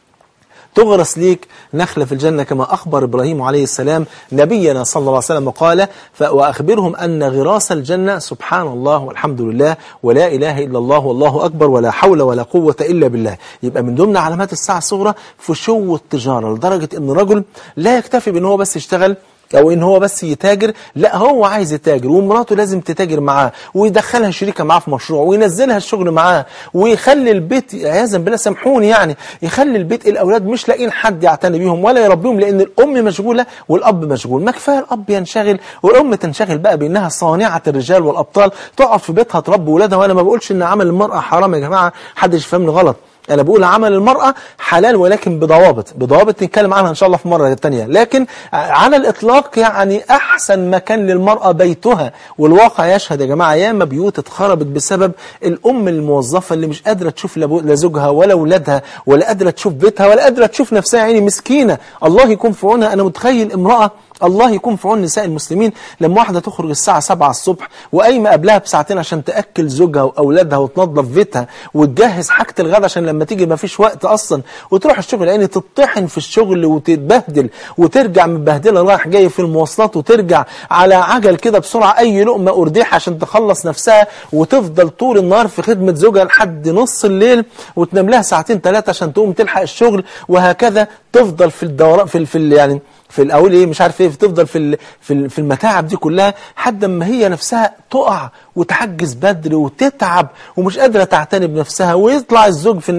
تغرس ليك نخلة في الجنة، كما أخبر إبراهيم عليه السلام نبينا صلى الله عليه وسلم وقال وأخبرهم أن غراس الجنة سبحان الله والحمد لله ولا إله إلا الله والله أكبر ولا حول ولا قوة إلا بالله. يبقى من ضمن علامات الساعة الصغرى فشو التجارة، لدرجة أن الرجل لا يكتفي بأن هو بس يشتغل أو إن هو بس يتاجر، لا هو عايز يتاجر ومراته لازم تتاجر معاه ويدخلها شريكة معاه في مشروع وينزلها الشغل معاه ويخلي البيت عياذا بالله سامحوني يعني يخلي البيت الأولاد مش لاقين حد يعتني بيهم ولا يربيهم، لأن الأم مشغولة والأب مشغول. ما كفايه الأب ينشغل والأم تنشغل بقى بأنها صانعة الرجال والأبطال تقعد في بيتها تربي ولادها. وأنا ما بقولش إن عمل المرأة حرام يا جماعة، حدش يفهمني غلط، أنا بقول عمل المرأة حلال ولكن بضوابط، بضوابط نتكلم عنها إن شاء الله في مرة تانية. لكن على الإطلاق يعني أحسن مكان للمرأة بيتها، والواقع يشهد يا جماعة ياما بيوت اتخربت بسبب الأم الموظفة اللي مش قادرة تشوف لا زوجها ولا أولادها ولا قادرة تشوف بيتها ولا قادرة تشوف نفسها، يعني مسكينة الله يكون في عونها. أنا متخيل امرأة الله يكون في عون نساء المسلمين لما واحدة تخرج الساعة سبعة الصبح وقايمة قبلها بساعتين عشان تأكل زوجها وأولادها وتنظف بيتها وتجهز حاجة الغداء عشان لما تيجي ما فيش وقت أصلا، وتروح الشغل يعني تطحن في الشغل وتتبهدل وترجع متبهدلة رايح جاي في المواصلات وترجع على عجل كده بسرعة أي لقمة أرديحة عشان تخلص نفسها، وتفضل طول النهار في خدمة زوجها لحد نص الليل وتنام لها ساعتين ثلاثة عشان تقوم تلحق الشغل، وهكذا تفضل في الدوران في في يعني في الاول ايه مش عارف ايه، تفضل في في في المتاعب دي كلها حد ما هي نفسها تقع وتحجز بدري وتتعب ومش قادره تعتني بنفسها، ويطلع الزوج في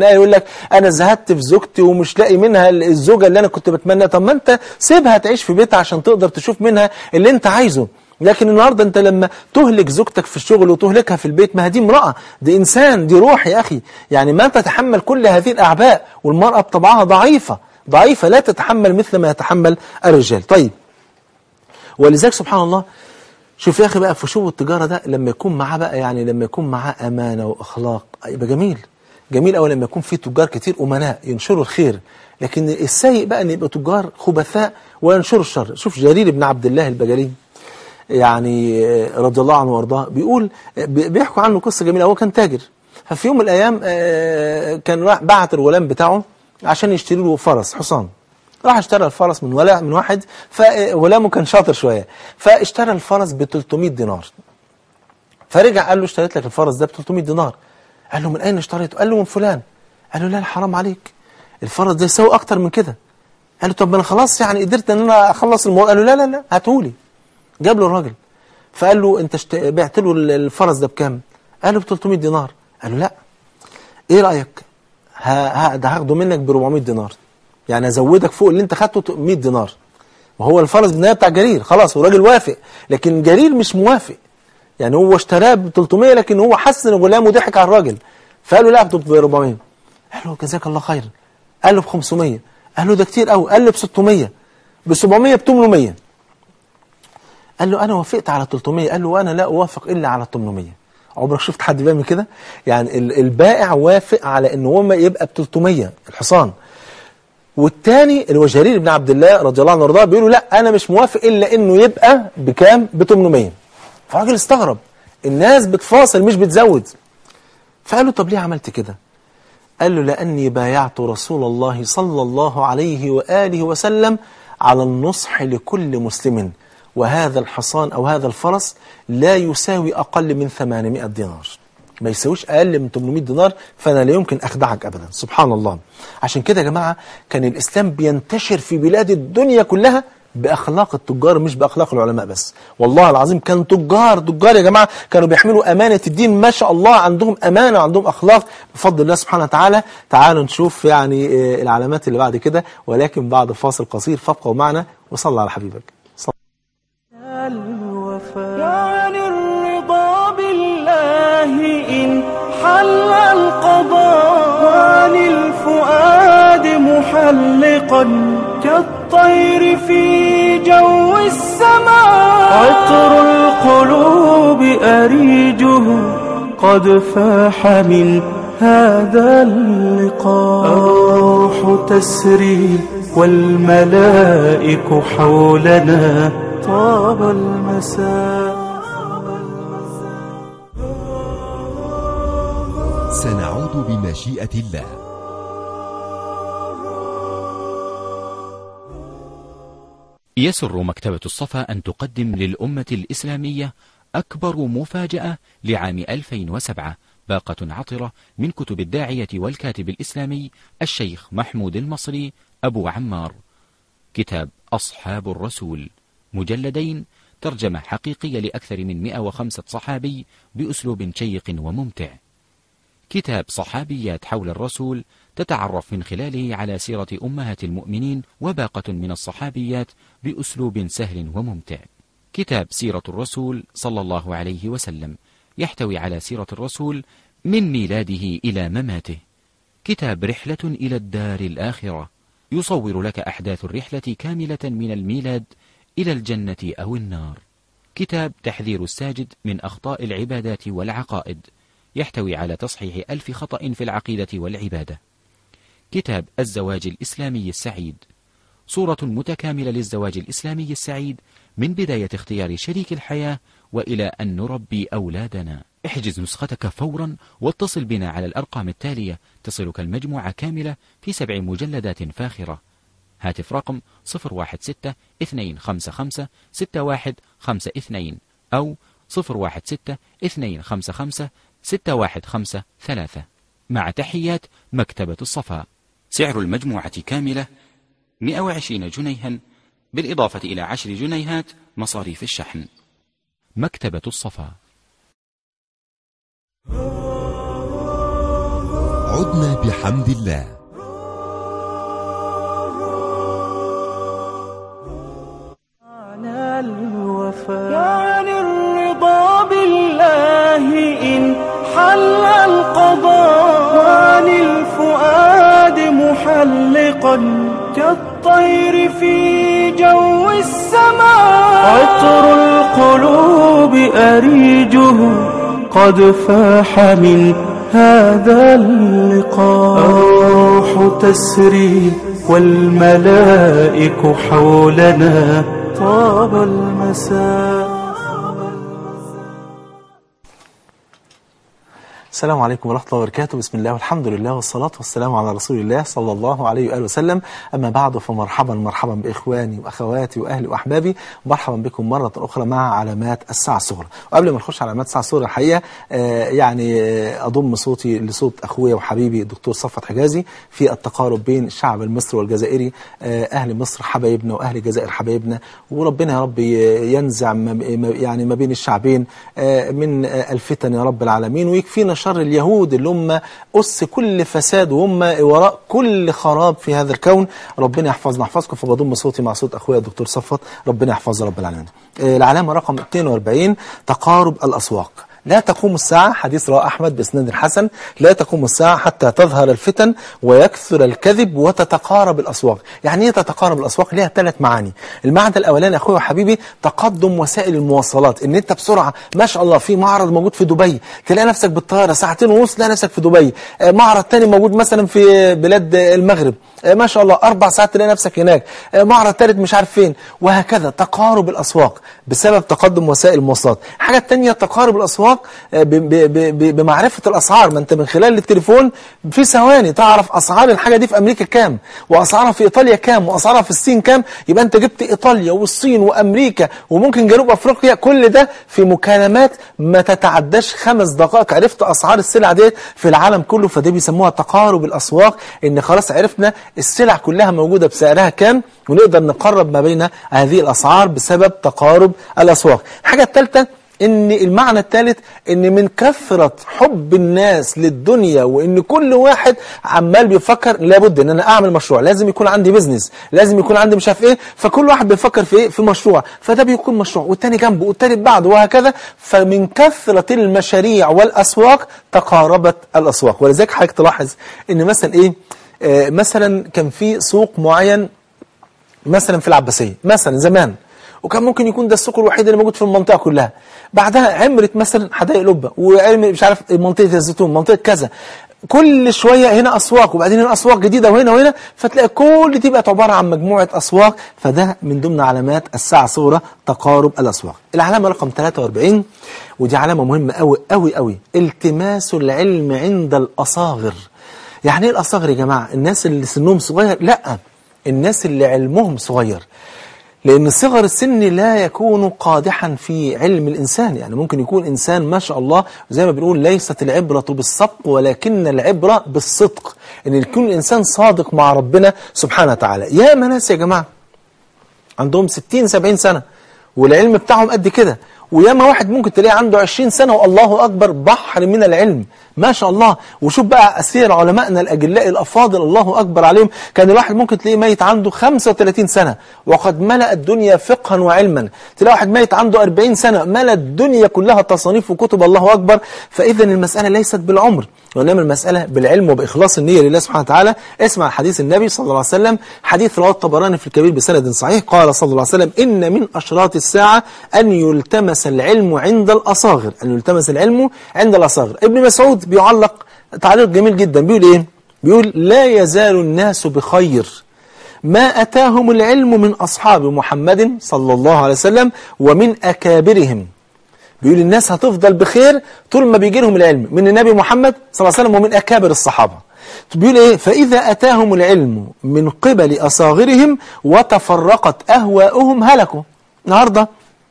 الآية يقول لك أنا زهدت في زوجتي ومش لاقي منها الزوجة اللي أنا كنت بتمنى. طب ما أنت سيبها تعيش في بيتها عشان تقدر تشوف منها اللي أنت عايزه. لكن النهاردة أنت لما تهلك زوجتك في الشغل وتهلكها في البيت، ما هي دي امرأة، دي إنسان، دي روح يا أخي. يعني ما تتحمل كل هذه الأعباء، والمرأة بطبعها ضعيفة ضعيفة لا تتحمل مثل ما يتحمل الرجال. طيب، ولذلك سبحان الله، شوف يا أخي بقى في شو التجارة ده لما يكون معاه بقى، يعني لما يكون معاه أمانة وأخلاق يبقى جميل جميل أوي. لما يكون في تجار كتير أمناء ينشروا الخير، لكن السيء بقى أن يبقى تجار خبثاء وينشروا الشر. شوف جرير بن عبد الله البجلي يعني رضي الله عنه وارضاه، بيقول بيحكوا عنه قصة جميلة. هو كان تاجر، ففي يوم من الأيام كان بعت الغلام بتاعه عشان يشتري له فرس حصان. راح اشترى الفرس من ولا من واحد، فغلامه كان شاطر شوية، فاشترى الفرس ب ثلاثمائة دينار. فرجع قال له اشتريت لك الفرس ده ب ثلاثمائة دينار. قال له من أين اشتريته؟ قال له من فلان. قال له لا حرام عليك، الفرس ده يساوي أكتر من كده. قال له طب أنا خلاص يعني قدرت أن أنا أخلص الموضوع. قال له لا لا لا هاتهولي. جاب له الراجل، فقال له أنت شت... بعت له الفرس ده بكام؟ قال له ب ثلاثمائة دينار. قال له لا، إيه رأيك؟ ها ده هاخده منك ب أربعمائة دينار، يعني ازودك فوق اللي انت خدته مائة دينار. وهو الفرس بالنهايه بتاع جرير خلاص، والراجل وافق، لكن جرير مش موافق. يعني هو اشتراه ب ثلاثمائة، لكن هو حس ان غلامه ضحك على الراجل، فقال له لا ب أربعمائة. قال له جزاك الله خير. قال له ب خمسمائة. قال له ده كتير قوي. قال له ب ستمائة، ب سبعمائة، ب ثمانمائة. قال له انا وافقت على ثلاثمائة. قال له وانا لا اوافق الا على ثمانمائة. عمرك شفت حد بيعمل كده؟ يعني البائع وافق على ان هو يبقى ب ثلاثمائة الحصان، والتاني اللي هو جرير بن عبد الله رضي الله عنه وارضاه بيقولوا لا انا مش موافق الا انه يبقى بكام؟ ب ثمانمائة. فالراجل استغرب، الناس بتفاصل مش بتزود. فقال له طب ليه عملت كده؟ قال له لاني بايعت رسول الله صلى الله عليه واله وسلم على النصح لكل مسلم، وهذا الحصان او هذا الفرس لا يساوي اقل من ثمانمائة دينار، ما يساويش أقل من ثمانمائة دينار، فأنا لا يمكن أخدعك أبدا. سبحان الله. عشان كده يا جماعة كان الإسلام بينتشر في بلاد الدنيا كلها بأخلاق التجار، مش بأخلاق العلماء بس. والله العظيم كان تجار تجار يا جماعة كانوا بيحملوا أمانة الدين، ما شاء الله عندهم أمانة وعندهم أخلاق بفضل الله سبحانه وتعالى. تعالوا نشوف يعني العلامات اللي بعد كده، ولكن بعد فاصل قصير، فابقوا معنا وصلى على حبيبك. يعني الرضا بالله إن حل القضاء، وعن الفؤاد محلقا كالطير في جو السماء، عطر القلوب أريجه قد فاح من هذا اللقاء، الروح تسري والملائك حولنا طاب المساء. سنعود بمشيئة الله. يسر مكتبة الصفا أن تقدم للأمة الإسلامية أكبر مفاجأة لعام ألفين وسبعة، باقة عطرة من كتب الداعية والكاتب الإسلامي الشيخ محمود المصري أبو عمار. كتاب أصحاب الرسول، مجلدين، ترجمة حقيقية لأكثر من مئة وخمسة صحابي بأسلوب شيق وممتع. كتاب صحابيات حول الرسول، تتعرف من خلاله على سيرة أمهات المؤمنين وباقة من الصحابيات بأسلوب سهل وممتع. كتاب سيرة الرسول صلى الله عليه وسلم، يحتوي على سيرة الرسول من ميلاده إلى مماته. كتاب رحلة إلى الدار الآخرة، يصور لك أحداث الرحلة كاملة من الميلاد إلى الجنة أو النار. كتاب تحذير الساجد من أخطاء العبادات والعقائد، يحتوي على تصحيح ألف خطأ في العقيدة والعبادة. كتاب الزواج الإسلامي السعيد، صورة متكاملة للزواج الإسلامي السعيد من بداية اختيار شريك الحياة وإلى أن نربي أولادنا. احجز نسختك فورا واتصل بنا على الأرقام التالية تصلك المجموعة كاملة في سبع مجلدات فاخرة. هاتف رقم صفر واحد ستة اثنين خمسة خمسة ستة واحد خمسة اثنين أو صفر واحد ستة اثنين خمسة خمسة ستة واحد خمسة ثلاثة. مع تحيات مكتبة الصفا. سعر المجموعة كاملة مئة وعشرين جنيها بالإضافة إلى عشر جنيهات مصاريف الشحن. مكتبة الصفا. عدنا بحمد الله. على الوفاء يعني الرضا بالله إن حل القضاء، وعن الفؤاد محلقا كالطير في جو السماء، عطر القلوب أريجه قد فاح من هذا اللقاء، الروح تسري والملائك حولنا طاب المساء. السلام عليكم ورحمة الله وبركاته. بسم الله والحمد لله والصلاة والسلام على رسول الله صلى الله عليه وآله وسلم. أما بعد، فمرحبا مرحبا بإخواني وأخواتي وأهلي وأحبابي، مرحبا بكم مرة أخرى مع علامات الساعة الصغرى. وقبل ما نخش على علامات الساعة الصغرى الحقيقة آه يعني آه أضم صوتي لصوت أخويا وحبيبي الدكتور صفوت حجازي في التقارب بين الشعب المصري والجزائري. آه أهل مصر حبايبنا وأهل الجزائر حبايبنا، وربنا يا رب ينزع يعني ما بين الشعبين آه من آه الفتن يا رب العالمين، ويكفينا شر اليهود اللي هم أس كل فساد وهم وراء كل خراب في هذا الكون. ربنا يحفظنا يحفظكم. فبضم صوتي مع صوت أخويا الدكتور صفوت، ربنا يحفظه رب العالمين. العلامة رقم اثنين وأربعين، تقارب الأسواق. لا تقوم الساعة، حديث رواه أحمد بإسناد حسن، لا تقوم الساعة حتى تظهر الفتن ويكثر الكذب وتتقارب الأسواق. يعني ايه تتقارب الأسواق؟ ليها ثلاث معاني. المعنى الأولاني أخوي وحبيبي تقدم وسائل المواصلات، إن أنت بسرعة ما شاء الله في معرض موجود في دبي تلاقي نفسك بالطيارة ساعتين ونص تلاقي نفسك في دبي، معرض تاني موجود مثلا في بلاد المغرب ما شاء الله أربع ساعات تلاقي نفسك هناك، معرض ثالث مش عارف فين، وهكذا تقارب الأسواق بسبب تقدم وسائل المواصلات. حاجة تانية تقارب الأسواق بمعرفة الأسعار. ما أنت من خلال التليفون في ثواني تعرف أسعار الحاجة دي في أمريكا كام، وأسعارها في إيطاليا كام، وأسعارها في الصين كام. يبقى أنت جبت إيطاليا والصين وأمريكا وممكن جنوب أفريقيا، كل ده في مكالمات ما تتعداش خمس دقائق عرفت أسعار السلع دي في العالم كله. فده بيسموها تقارب الأسواق، إن خلاص عرفنا السلع كلها موجودة بسعرها كام، ونقدر نقرب ما بين هذه الأسعار بسبب تقارب الأسواق. الحاجة الثالثة ان المعنى الثالث ان من كثرة حب الناس للدنيا، وان كل واحد عمال بيفكر لابد ان انا اعمل مشروع، لازم يكون عندي بيزنس، لازم يكون عندي مش عارف ايه، فكل واحد بيفكر في ايه، في مشروع، فده بيكون مشروع والتاني جنبه والتالت بعده وهكذا. فمن كثرة المشاريع والاسواق تقاربت الاسواق. ولذلك حضرتك تلاحظ ان مثلا ايه آه مثلا كان في سوق معين مثلا في العباسية مثلا زمان، وكان ممكن يكون ده السوق الوحيد اللي موجود في المنطقة كلها. بعدها عمرت مثلا حدائق لبة، وعمرت مش عارف منطقة الزيتون، منطقة كذا، كل شوية هنا أسواق، وبعدين هنا أسواق جديدة وهنا وهنا، فتلاقي كل دي بقت عبارة عن مجموعة أسواق. فده من ضمن علامات الساعة الصغرى تقارب الأسواق. العلامة رقم ثلاثة وأربعين، ودي علامة مهمة قوي قوي قوي، التماس العلم عند الأصاغر. يعني ايه الأصاغر يا جماعة؟ الناس اللي سنهم صغير؟ لا، الناس اللي علمهم صغير. لأن صغر السن لا يكون قادحا في علم الإنسان. يعني ممكن يكون إنسان ما شاء الله زي ما بنقول ليست العبرة بالسبق ولكن العبرة بالصدق، إن يكون الإنسان صادق مع ربنا سبحانه وتعالى. يا ناس يا جماعة عندهم ستين سبعين سنة والعلم بتاعهم قد كده، وياما واحد ممكن تلاقيه عنده عشرين سنة والله أكبر بحر من العلم ما شاء الله. وشوف بقى أسير علمائنا الأجلاء الأفاضل الله أكبر عليهم، كان الواحد ممكن تلاقيه ميت عنده خمسة وثلاثين سنة وقد ملأ الدنيا فقها وعلما، تلاقي واحد ميت عنده أربعين سنة ملأ الدنيا كلها تصانيف وكتب الله أكبر. فإذا المسألة ليست بالعمر، وإنما المسألة بالعلم وبإخلاص النية لله سبحانه وتعالى. اسمع حديث النبي صلى الله عليه وسلم، حديث رواه الطبراني في الكبير بسند صحيح، قال صلى الله عليه وسلم: إن من أشراط الساعة أن يلتمس العلم عند الأصاغر، أن يلتمس العلم عند الأصاغر. ابن مسعود بيعلق تعليق جميل جدا، بيقول إيه؟ بيقول: لا يزال الناس بخير ما أتاهم العلم من أصحاب محمد صلى الله عليه وسلم ومن أكابرهم. بيقول الناس هتفضل بخير طول ما بيجي لهم العلم من النبي محمد صلى الله عليه وسلم ومن أكابر الصحابة. بيقول إيه؟ فإذا أتاهم العلم من قبل أصاغرهم وتفرقت أهواؤهم هلكوا. النهاردة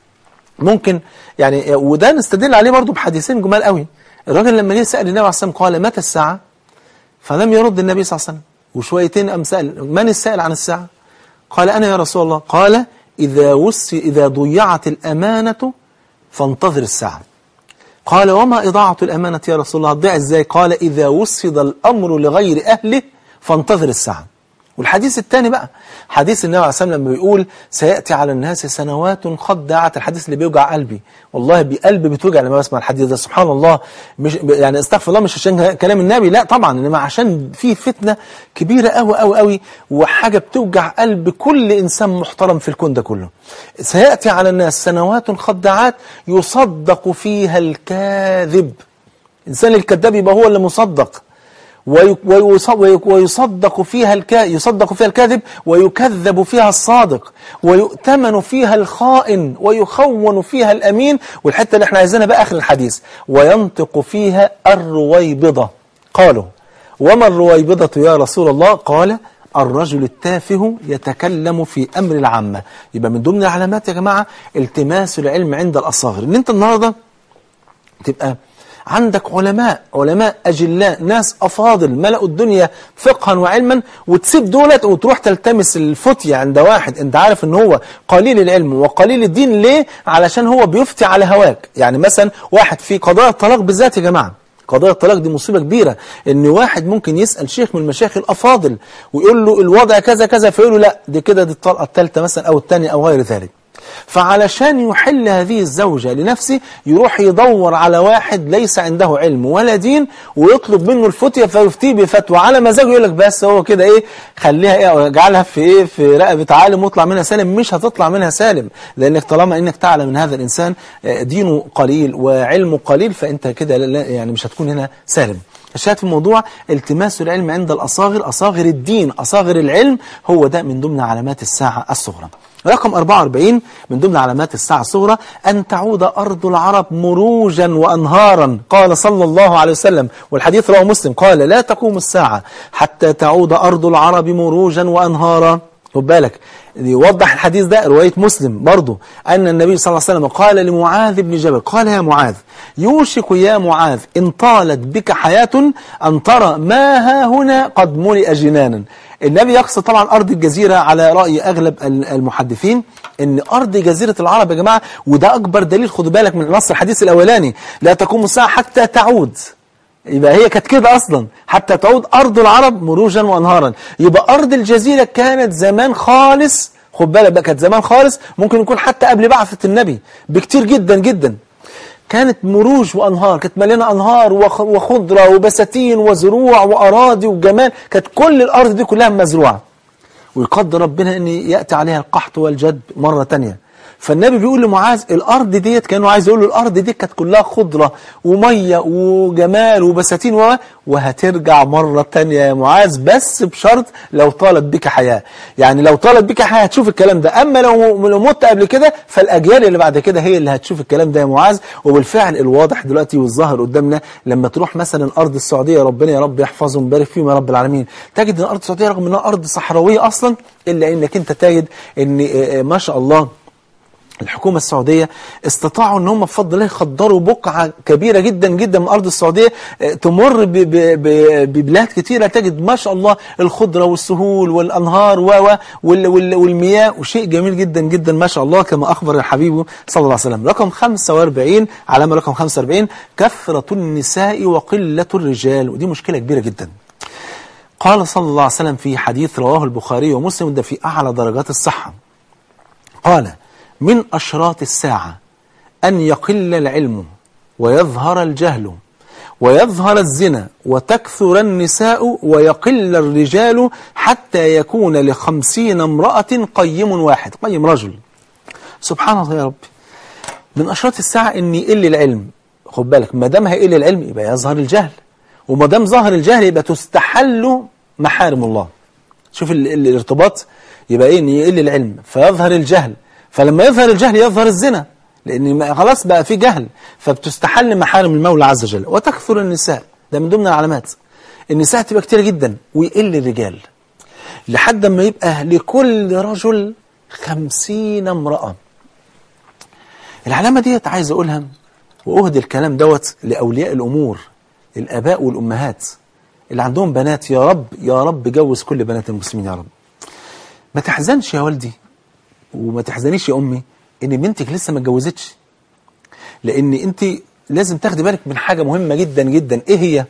ممكن يعني، وده نستدل عليه برضو بحديثين جمال قوي. الراجل لما جه سأل النبي عليه الصلاة والسلام قال: متى الساعة؟ فلم يرد النبي صلى الله عليه وسلم. وشويتين أم سأل: من السائل عن الساعة؟ قال: أنا يا رسول الله. قال: إذا وس إذا ضيعت الأمانة فانتظر الساعة. قال وما إضاعة الأمانة يا رسول الله؟ هتضيع إزاي؟ قال إذا وصد الأمر لغير أهله فانتظر الساعة. والحديث الثاني بقى حديث النبي عليه الصلاة والسلام لما بيقول سيأتي على الناس سنوات خداعات، الحديث اللي بيوجع قلبي والله، بقلبي بتوجع لما بسمع الحديث ده. سبحان الله، مش يعني استغفر الله، مش عشان كلام النبي، لا طبعا، انما عشان في فتنة كبيرة قوي قوي قوي، وحاجة بتوجع قلب كل إنسان محترم في الكون ده كله. سيأتي على الناس سنوات خداعات يصدق فيها الكاذب، الإنسان الكذاب يبقى هو اللي مصدق، ويصدق فيها يصدق فيها الكاذب ويكذب فيها الصادق، ويؤتمن فيها الخائن ويخون فيها الأمين. والحتة اللي احنا عايزينها بقى آخر الحديث، وينطق فيها الرويبضة. قالوا وما الرويبضة يا رسول الله؟ قال الرجل التافه يتكلم في أمر العامة. يبقى من ضمن العلامات يا جماعة التماس العلم عند الأصاغر، ان انت النهاردة تبقى عندك علماء علماء أجلاء، ناس أفاضل ملأوا الدنيا فقها وعلما، وتسيب دولت وتروح تلتمس الفتية عند واحد انت عارف ان هو قليل العلم وقليل الدين. ليه؟ علشان هو بيفتي على هواك. يعني مثلا واحد في قضايا الطلاق بالذات يا جماعة، قضايا الطلاق دي مصيبة كبيرة، ان واحد ممكن يسأل شيخ من المشايخ الأفاضل ويقول له الوضع كذا كذا، فيقول له لا دي كده دي الطلقة الثالثة مثلا أو الثانية أو غير ذلك. فعلشان يحل هذه الزوجة لنفسه يروح يدور على واحد ليس عنده علم ولا دين ويطلب منه الفتية فيفتيه بفتوى على مزاجه، يقول لك بس هو كده ايه، خليها ايه، اجعلها في ايه، في رقبة عالم واطلع منها سالم. مش هتطلع منها سالم، لانك طالما انك تعلم من هذا الانسان دينه قليل وعلمه قليل، فانت كده يعني مش هتكون هنا سالم. الشاهد في الموضوع التماس العلم عند الأصاغر، أصاغر الدين، أصاغر العلم، هو ده من ضمن علامات الساعة الصغرى. رقم أربعة وأربعين من ضمن علامات الساعة الصغرى أن تعود أرض العرب مروجا وأنهارا. قال صلى الله عليه وسلم، والحديث رواه مسلم، قال لا تقوم الساعة حتى تعود أرض العرب مروجا وأنهارا. خد بالك، يوضح الحديث ده رواية مسلم برضو، أن النبي صلى الله عليه وسلم قال لمعاذ بن جبل، قال يا معاذ يوشك يا معاذ إن طالت بك حياة أن ترى ما ها هنا قد ملئ جنانا. النبي يقصد طبعا أرض الجزيرة على رأي أغلب المحدثين، إن أرض جزيرة العرب يا جماعة، وده أكبر دليل، خدوا بالك من نص الحديث الأولاني لا تقوم الساعة حتى تعود، يبقى هي كانت كده أصلا، حتى تعود أرض العرب مروجا وأنهارا. يبقى أرض الجزيرة كانت زمان خالص، خد بالك بقى، كانت زمان خالص، ممكن يكون حتى قبل بعثة النبي بكتير جدا جدا، كانت مروج وأنهار، كانت مليانة أنهار وخضرة وبساتين وزروع وأراضي وجمال، كانت كل الأرض دي كلها مزروعة. ويقدر ربنا أن يأتي عليها القحط والجدب مرة تانية. فالنبي بيقول لمعاذ الأرض ديت، كانوا عايز يقول له الأرض دي كانت كلها خضرة ومية وجمال وبساتين، وهترجع مرة تانية يا معاذ، بس بشرط لو طالت بك حياة. يعني لو طالت بك حياة هتشوف الكلام ده، أما لو لو مت قبل كده فالأجيال اللي بعد كده هي اللي هتشوف الكلام ده يا معاذ. وبالفعل الواضح دلوقتي والظاهر قدامنا لما تروح مثلا أرض السعودية، ربنا يا رب يحفظهم ويبارك فيهم يا رب العالمين، تجد أن أرض السعودية رغم أنها أرض صحراوية أصلا، إلا إنك أنت تجد إن ما شاء الله الحكومة السعودية استطاعوا ان هم بفضل الله يخضروا بقعة كبيرة جدا جدا من أرض السعودية تمر ببلاد كتيرة، تجد ما شاء الله الخضرة والسهول والأنهار والمياه، وشيء جميل جدا جدا ما شاء الله، كما أخبر الحبيب صلى الله عليه وسلم. رقم خمسة وأربعين، علامة رقم خمسة وأربعين، كثرة النساء وقلة الرجال، ودي مشكلة كبيرة جدا. قال صلى الله عليه وسلم في حديث رواه البخاري ومسلم، ده في أعلى درجات الصحة، قال من أشراط الساعة أن يقل العلم ويظهر الجهل ويظهر الزنا وتكثر النساء ويقل الرجال حتى يكون لخمسين امرأة قيم واحد، قيم رجل. سبحان الله يا رب. من أشراط الساعة أن يقل العلم. خد بالك، ما دام هيقل العلم يبقى يظهر الجهل، وما دام ظهر الجهل يبقى تستحل محارم الله. شوف ال ال الارتباط، يبقى ايه؟ ان يقل العلم فيظهر الجهل، فلما يظهر الجهل يظهر الزنا، لأن خلاص بقى في جهل، فبتستحل محارم المولى عز وجل. وتكثر النساء، ده من ضمن العلامات، النساء تبقى كتير جدا ويقل الرجال، لحد ما يبقى لكل رجل خمسين امرأة. العلامة دي عايز أقولها وأهدي الكلام دوت لأولياء الأمور، الآباء والأمهات اللي عندهم بنات، يا رب يا رب جوز كل بنات المسلمين يا رب. ما تحزنش يا والدي وما تحزنيش يا أمي إن بنتك لسه ما اتجوزتش، لأن أنت لازم تاخدي بالك من حاجة مهمة جدا جدا. ايه هي؟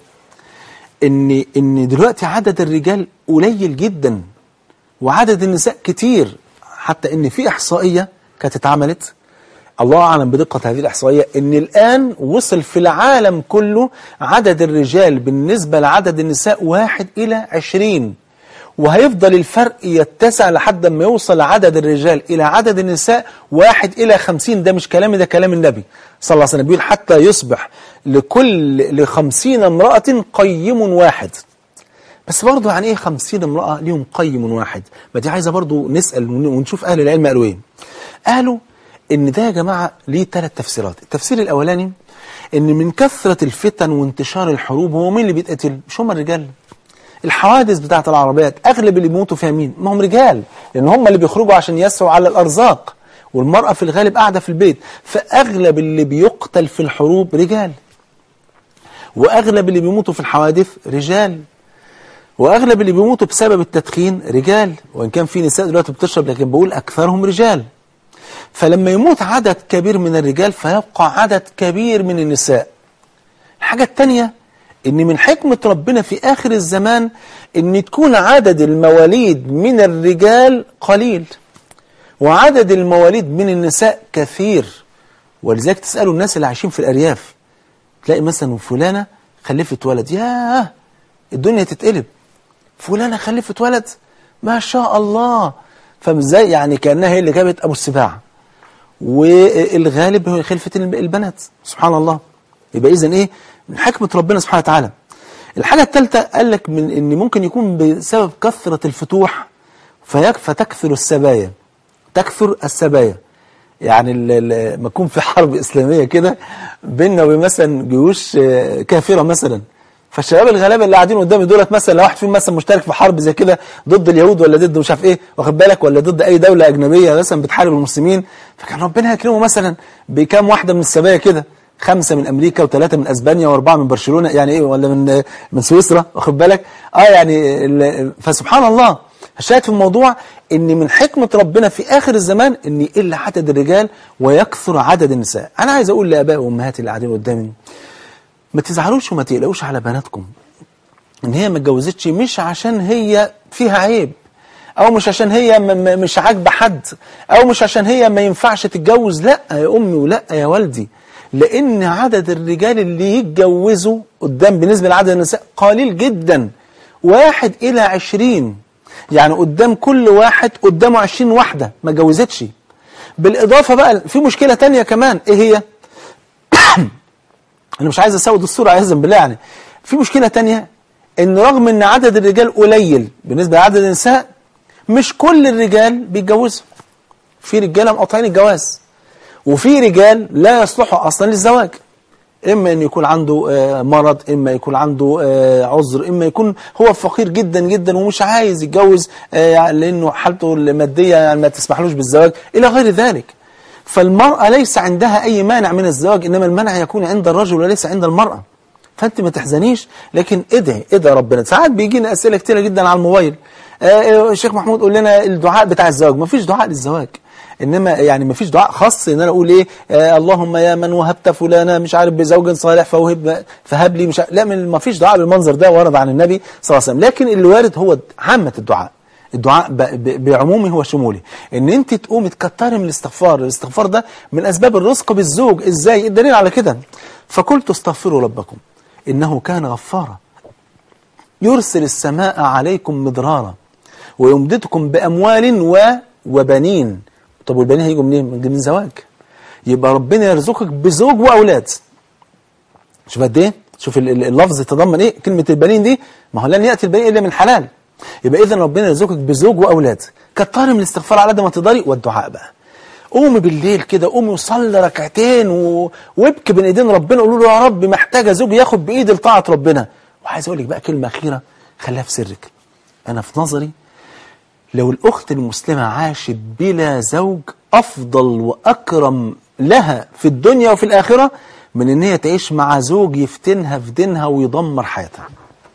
ان ان دلوقتي عدد الرجال قليل جدا وعدد النساء كتير، حتى ان في احصائية كانت اتعملت، الله اعلم بدقة هذه الاحصائية، ان الان وصل في العالم كله عدد الرجال بالنسبة لعدد النساء واحد الى عشرين، وهيفضل الفرق يتسع لحد ما يوصل عدد الرجال إلى عدد النساء واحد إلى خمسين. ده مش كلامي، ده كلام النبي صلى الله عليه وسلم، بيقول حتى يصبح لكل لخمسين امرأة قيم واحد. بس برضو يعني إيه خمسين امرأة ليهم قيم واحد؟ ما دي عايزة برضو نسأل ونشوف أهل العلم قالوا إيه. قالوا إن ده يا جماعة ليه ثلاث تفسيرات. التفسير الأولاني إن من كثرة الفتن وانتشار الحروب، هو مين اللي بيتقتل؟ مش هم الرجال؟ الحوادث بتاعت العربيات اغلب اللي بيموتوا فيها مين؟ ما هم رجال، لان هم اللي بيخرجوا عشان يسعوا على الارزاق، والمرأة في الغالب قاعدة في البيت. فاغلب اللي بيقتل في الحروب رجال، واغلب اللي بيموتوا في الحوادث رجال، واغلب اللي بيموتوا بسبب التدخين رجال، وان كان في نساء دلوقتي بتشرب لكن بقول اكثرهم رجال. فلما يموت عدد كبير من الرجال فيبقى عدد كبير من النساء. الحاجة الثانية إن من حكمة ربنا في آخر الزمان إن تكون عدد المواليد من الرجال قليل وعدد المواليد من النساء كثير. ولذلك تسألوا الناس اللي عايشين في الأرياف، تلاقي مثلا فلانة خلفت ولد، ياه الدنيا تتقلب، فلانة خلفت ولد ما شاء الله، فمزاي يعني كأنها هي اللي جابت أبو السباع، والغالب هو خلفة البنات سبحان الله. يبقى إذن إيه من حكمة ربنا سبحانه وتعالى. الحاجة الثالثة قال لك من إن ممكن يكون بسبب كثرة الفتوح فتكثر السبايا، تكثر السبايا. يعني لما يكون في حرب إسلامية كده بيننا وبين مثلا جيوش كافرة مثلا، فالشباب الغلابة اللي قاعدين قدامي دولت مثلا لو واحد فيهم مثلا مشترك في حرب زي كده ضد اليهود ولا ضد مش عارف ايه واخد بالك، ولا ضد اي دولة اجنبية مثلا بتحارب المسلمين، فكان ربنا يكرمه مثلا بكام واحدة من السبايا كده، خمسة من امريكا وثلاثة من اسبانيا واربعة من برشلونة يعني ايه، ولا من من سويسرا واخد بالك. اه يعني فسبحان الله. الشاهد في الموضوع ان من حكمة ربنا في اخر الزمان ان يقل عدد الرجال ويكثر عدد النساء. انا عايز اقول لاباء وامهات اللي قاعدين قدامي ما تزعلوش وما تقلقوش على بناتكم ان هي ما اتجوزتش مش عشان هي فيها عيب، او مش عشان هي مش عاجبه حد، او مش عشان هي ما ينفعش تتجوز. لا يا امي ولا يا والدي، لان عدد الرجال اللي يتجوزوا قدام بالنسبه لعدد النساء قليل جدا، واحد الى عشرين، يعني قدام كل واحد قدامه عشرين واحده ما اتجوزتش. بالاضافه بقى في مشكله تانية كمان، ايه هي؟ انا مش عايز اسود الصوره عايزا بالله، يعني في مشكله تانية ان رغم ان عدد الرجال قليل بالنسبه لعدد النساء مش كل الرجال بيتجوزوا. في رجاله مقاطعين الجواز، وفي رجال لا يصلحوا اصلا للزواج، اما ان يكون عنده مرض، اما يكون عنده عذر، اما يكون هو فقير جدا جدا ومش عايز يتجوز لانه حالته الماديه يعني ما تسمحلوش بالزواج الى غير ذلك. فالمرأة ليس عندها أي مانع من الزواج، إنما المانع يكون عند الرجل وليس عند المرأة. فأنت ما تحزنيش، لكن ادعي ادعي ربنا. ساعات بيجينا أسئلة كتيرة جدا على الموبايل، آه الشيخ محمود قول لنا الدعاء بتاع الزواج. ما فيش دعاء للزواج، إنما يعني ما فيش دعاء خاص إن أنا أقول إيه آه اللهم يا من وهبت فلانا مش عارف بزوج صالح فوهب فهب لي مش عارف. لا، ما فيش دعاء بالمنظر ده ورد عن النبي صلى الله عليه وسلم. لكن اللي وارد هو عامة الدعاء، الدعاء بعمومه وشموله، ان انت تقومي تكتري من الاستغفار. الاستغفار ده من اسباب الرزق بالزوج. ازاي؟ الدليل على كده فقلت استغفروا ربكم انه كان غفارا يرسل السماء عليكم مدرارا ويمددكم باموال و وبنين. طب والبنين هيجوا منين؟ من زواج. يبقى ربنا يرزقك بزوج واولاد. شوف قد ايه، شوف اللفظ يتضمن ايه كلمه البنين دي. ما هو لن ياتي البنين الا من حلال. يبقى إذن ربنا يرزقك بزوج وأولاد. كتري من الاستغفار على قد ما تقدري، والدعاء بقى. قومي بالليل كده، قومي وصلي ركعتين و... وابكي بين ايدين ربنا، قولوا له يا رب محتاجة زوج ياخد بإيدي لطاعة ربنا. وعايز أقول لك بقى كلمة أخيرة خليها في سرك. أنا في نظري لو الأخت المسلمة عاشت بلا زوج أفضل وأكرم لها في الدنيا وفي الآخرة من إن هي تعيش مع زوج يفتنها في دينها ويدمر حياتها.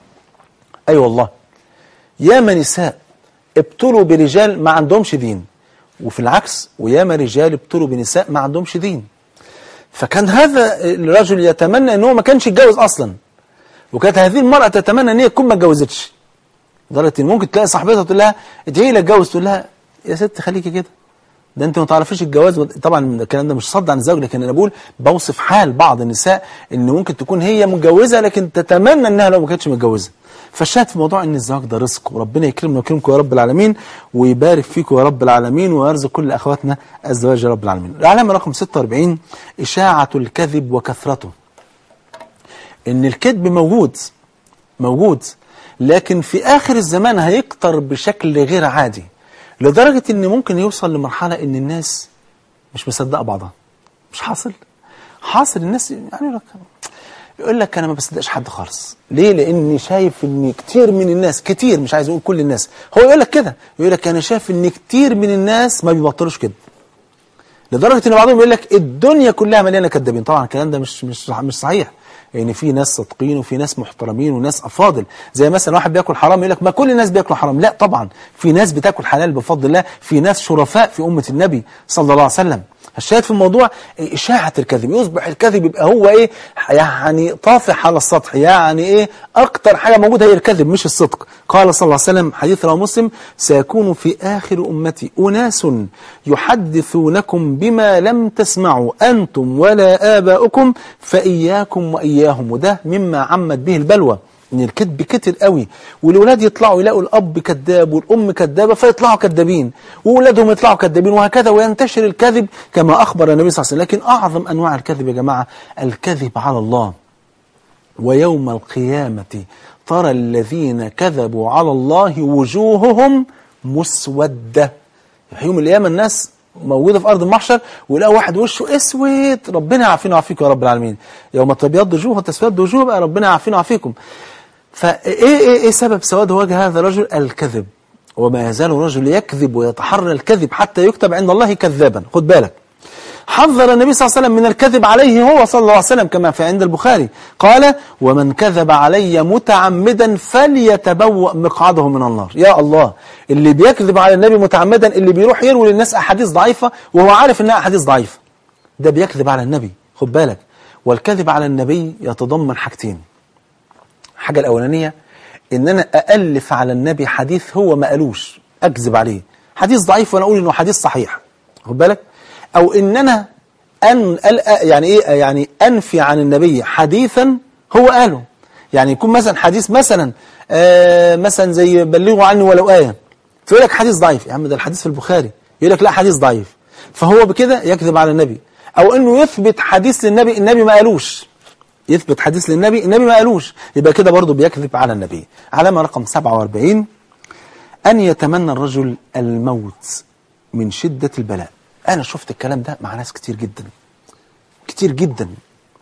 أي أيوة والله، ياما نساء ابتلوا برجال ما عندهمش دين، وفي العكس وياما رجال ابتلوا بنساء ما عندهمش دين. فكان هذا الرجل يتمنى ان هو ما كانش يتجوز اصلا، وكانت هذه المرأة تتمنى ان هي تكون ما اتجوزتش، لدرجة ان ممكن تلاقي صاحبتها تقول لها ادعي لي اتجوز، تقول لها يا ست خليكي كده، ده انت ما تعرفيش الجواز. طبعا الكلام ده مش صد عن الزوج، لكن انا بقول بوصف حال بعض النساء ان ممكن تكون هي متجوزه لكن تتمنى انها لو ما كانتش متجوزه. فالشاهد في موضوع ان الزواج ده رزق، وربنا يكرمنا ويكرمكم يا رب العالمين، ويبارك فيكم يا رب العالمين، ويرزق كل اخواتنا الزواج يا رب العالمين. العلامه رقم ستة وأربعين اشاعه الكذب وكثرته. ان الكذب موجود موجود لكن في آخر الزمان هيكتر بشكل غير عادي، لدرجة ان ممكن يوصل لمرحلة ان الناس مش مصدقة بعضها. مش حاصل حاصل الناس يعني لك يقول لك انا ما بصدقش حد خالص. ليه؟ لاني شايف ان كتير من الناس، كتير مش عايز اقول كل الناس، هو يقول لك كده، يقول لك انا شايف ان كتير من الناس ما بيبطلوش كده، لدرجة ان بعضهم يقول لك الدنيا كلها مليانة كذابين. طبعا الكلام ده مش مش مش صحيح، يعني في ناس صادقين وفي ناس محترمين وناس افاضل. زي مثلا واحد بياكل حرام يقول لك ما كل الناس بياكلوا حرام، لا طبعا في ناس بتاكل حلال بفضل الله، في ناس شرفاء في امه النبي صلى الله عليه وسلم. الشاهد في الموضوع اشاعه الكذب، يصبح الكذب يبقى هو ايه يعني طافح على السطح، يعني ايه اكتر حاجه موجوده هي الكذب مش الصدق. قال صلى الله عليه وسلم حديث رواه مسلم سيكون في اخر امتي اناس يحدثونكم بما لم تسمعوا انتم ولا اباؤكم فاياكم واياهم. وده مما عمت به البلوى، ان الكذب كتر قوي، والولاد يطلعوا يلاقوا الاب كذاب والام كذابه فيطلعوا كذابين، واولادهم يطلعوا كذابين، وهكذا وينتشر الكذب كما اخبر النبي صلى الله عليه وسلم. لكن اعظم انواع الكذب يا جماعه الكذب على الله. ويوم القيامه ترى الذين كذبوا على الله وجوههم مسوده. في يوم القيامه الناس موجوده في ارض المحشر ويلاقوا واحد وشه اسود، ربنا يعافينا ويعافيكم يا رب العالمين. يوم تبيض وجوه وتسود وجوه، بقى ربنا يعافينا ويعافيكم. فايه ايه ايه سبب سواد وجه هذا الرجل؟ الكذب. وما يزال الرجل يكذب ويتحرى الكذب حتى يكتب عند الله كذابا. خد بالك، حذر النبي صلى الله عليه وسلم من الكذب عليه هو صلى الله عليه وسلم كما في عند البخاري، قال ومن كذب علي متعمدا فليتبوأ مقعده من النار. يا الله، اللي بيكذب على النبي متعمدا، اللي بيروح يروي للناس احاديث ضعيفه وهو عارف انها احاديث ضعيفه، ده بيكذب على النبي. خد بالك، والكذب على النبي يتضمن حاجتين. الحاجه الاولانيه ان انا أألف على النبي حديث هو ما قالوش، اكذب عليه حديث ضعيف وانا اقول انه حديث صحيح. خد بالك، او ان انا ان يعني ايه يعني انفي عن النبي حديثا هو قاله. يعني يكون مثلا حديث مثلا آه مثلا زي بلغوا عني ولو آية، فيقول لك حديث ضعيف، يا عم ده الحديث في البخاري، يقول لك لا حديث ضعيف، فهو بكده يكذب على النبي. او انه يثبت حديث للنبي النبي ما قالوش، يثبت حديث للنبي النبي ما قالوش، يبقى كده برضه بيكذب على النبي. علامة رقم سبعة وأربعين أن يتمنى الرجل الموت من شدة البلاء. أنا شفت الكلام ده مع ناس كتير جدا كتير جدا.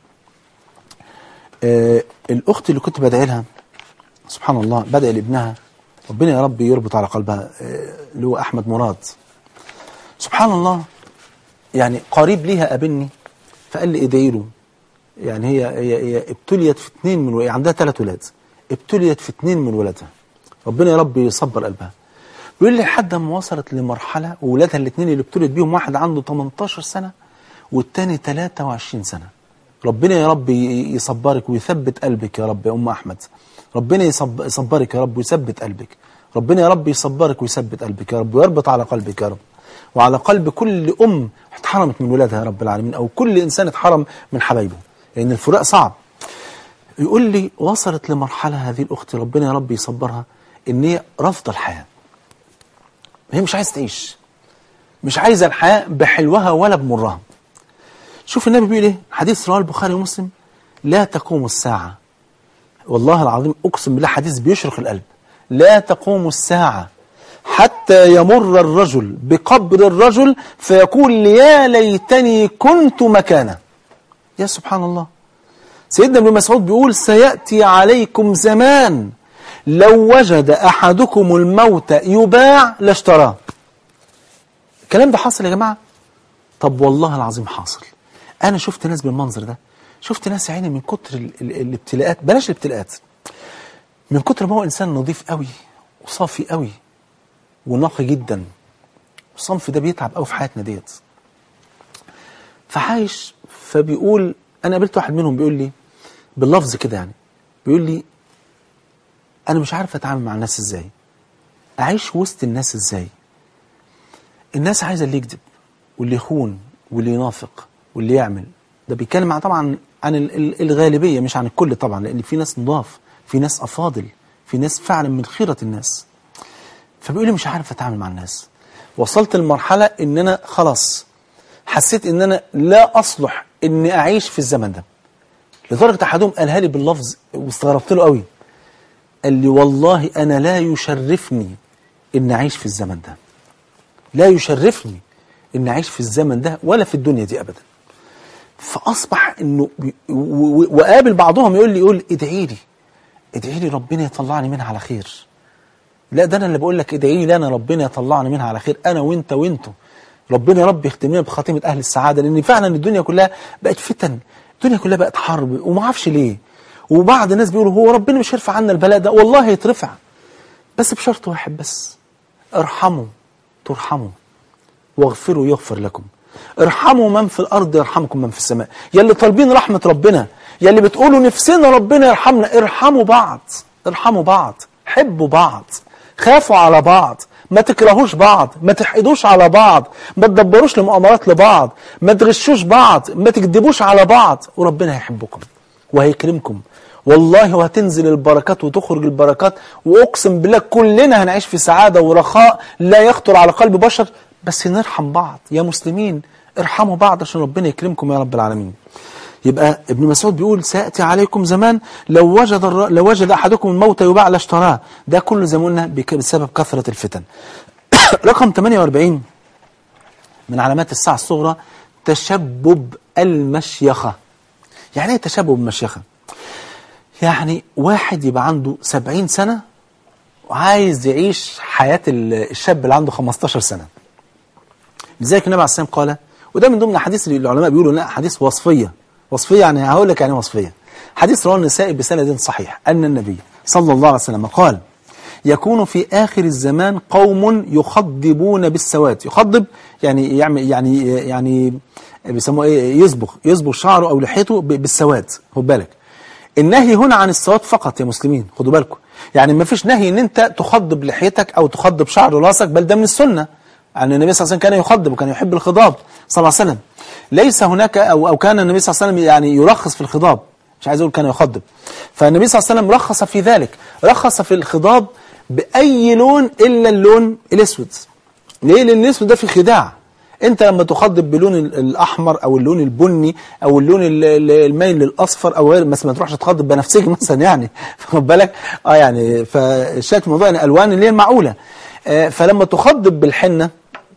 آه الأخت اللي كنت بدعي لها سبحان الله بدعي لابنها، ربنا يا رب يربط على قلبها، آه اللي هو أحمد مراد. سبحان الله، يعني قريب ليها قابلني فقال لي ادعي له. يعني هي هي هي ابتليت في اثنين من ولادها، عندها ثلاث ولاد، ابتليت في اثنين من ولادها، ربنا يا رب يصبر قلبها. بيقول لي لحد ما وصلت لمرحله وولادها الاثنين اللي ابتليت بيهم، واحد عنده ثمانية عشر سنه والثاني ثلاثة وعشرين سنه. ربنا يا رب يصبرك ويثبت قلبك يا رب يا ام احمد، ربنا يصبرك يا رب ويثبت قلبك، ربنا يا رب يصبرك ويثبت قلبك يا رب ويربط على قلبك يا رب، وعلى قلب كل ام اتحرمت من ولادها يا رب العالمين، او كل انسان اتحرم من حبايبه، لان الفراق صعب. يقول لي وصلت لمرحله هذه الاخت ربنا يا رب يصبرها ان هي رافضه الحياه، هي مش عايزه تعيش، مش عايزه الحياه بحلوها ولا بمرها. شوف النبي بيقول ايه، حديث رواه البخاري ومسلم، لا تقوم الساعه، والله العظيم اقسم بالله حديث بيشرق القلب، لا تقوم الساعه حتى يمر الرجل بقبر الرجل فيقول يا ليتني كنت مكانه. يا سبحان الله. سيدنا ابن مسعود بيقول سيأتي عليكم زمان لو وجد أحدكم الموت يباع لاشتراه. الكلام ده حاصل يا جماعة؟ طب والله العظيم حاصل. أنا شفت ناس بالمنظر ده، شفت ناس عيني من كتر ال ال الابتلاءات، بلاش الابتلاءات، من كتر ما هو إنسان نظيف قوي وصافي قوي ونقي جدا. الصنف ده بيتعب قوي في حياتنا ديت. فعايش. فبيقول انا قابلت واحد منهم بيقول لي باللفظ كده يعني، بيقول لي انا مش عارف اتعامل مع الناس ازاي، اعيش وسط الناس ازاي. الناس عايزه اللي يكذب واللي يخون واللي ينافق واللي يعمل. ده بيتكلم طبعا عن الغالبيه مش عن الكل طبعا، لان في ناس نضاف، في ناس افاضل، في ناس فعلا من خيره الناس. فبيقول لي مش عارف اتعامل مع الناس. وصلت لمرحله ان انا خلاص حسيت ان انا لا اصلح اني اعيش في الزمن ده. لدرجه احدهم قالها لي باللفظ واستغربت له قوي، قال لي والله انا لا يشرفني ان اعيش في الزمن ده، لا يشرفني ان اعيش في الزمن ده ولا في الدنيا دي ابدا. فاصبح انه وقابل بعضهم يقول لي يقول ادعي لي ادعي لي ربنا يطلعني منها على خير. لا ده انا اللي بقول لك ادعي لي انا ربنا يطلعني منها على خير، انا وانت وانتوا، ربنا يا رب يختمنا بخاتمه اهل السعاده. لان فعلا الدنيا كلها بقت فتن، الدنيا كلها بقت حرب وما اعرفش ليه. وبعض الناس بيقولوا هو ربنا مش هيرفع عنا البلاء ده. والله هيترفع، بس بشرط واحد بس، ارحموا ترحموا واغفروا يغفر لكم. ارحموا من في الارض يرحمكم من في السماء. يا اللي طالبين رحمه ربنا، يا اللي بتقولوا نفسنا ربنا يرحمنا، ارحموا بعض، ارحموا بعض، حبوا بعض، خافوا على بعض، ما تكرهوش بعض، ما تحقدوش على بعض، ما تدبروش لمؤامرات لبعض، ما تغشوش بعض، ما تكذبوش على بعض، وربنا هيحبكم وهيكرمكم والله، وهتنزل البركات وتخرج البركات. واقسم بالله كلنا هنعيش في سعاده ورخاء لا يخطر على قلب بشر، بس نرحم بعض. يا مسلمين ارحموا بعض عشان ربنا يكرمكم يا رب العالمين. يبقى ابن مسعود بيقول سيأتي عليكم زمان لو وجد الر... لو وجد أحدكم الموت يباع لاشتراه. ده كله زي ما قلنا بك... بسبب كثرة الفتن. رقم ثمانية وأربعين من علامات الساعة الصغرى تشبب المشيخة. يعني ايه تشبب المشيخة؟ يعني واحد يبقى عنده سبعين سنة وعايز يعيش حياة الشاب اللي عنده خمستاشر سنة. لذلك النبي عليه الصلاة والسلام قال، وده من ضمن الحديث اللي العلماء بيقولوا لا حديث وصفية. وصفية يعني هقول لك يعني وصفية. حديث رواه النسائي بسند صحيح أن النبي صلى الله عليه وسلم قال يكون في آخر الزمان قوم يخضبون بالسواد. يخضب يعني يعمل يعني يعني بيسموه ايه، يصبغ يصبغ شعره أو لحيته بالسواد. خد بالك النهي هنا عن السواد فقط يا مسلمين، خدوا بالكم. يعني ما فيش نهي ان انت تخضب لحيتك او تخضب شعر راسك، بل ده من السنة. يعني النبي صلى الله عليه وسلم كان يخضب وكان يحب الخضاب صلى الله عليه وسلم. ليس هناك أو, أو كان النبي صلى الله عليه وسلم يعني يرخص في الخضاب، مش عايز أقول كان يخضب. فالنبي صلى الله عليه وسلم رخص في ذلك، رخص في الخضاب بأي لون إلا اللون الأسود. ليه؟ لأن الأسود ده في خداع. أنت لما تخضب بلون الأحمر أو اللون البني أو اللون الميل للأصفر أو غير، مثلا ما تروحش تخضب بنفسجي مثلا يعني، فخد بالك اه يعني. فالشاهد في الموضوع ان الألوان اللي هي المعقولة. آه فلما تخضب بالحنة،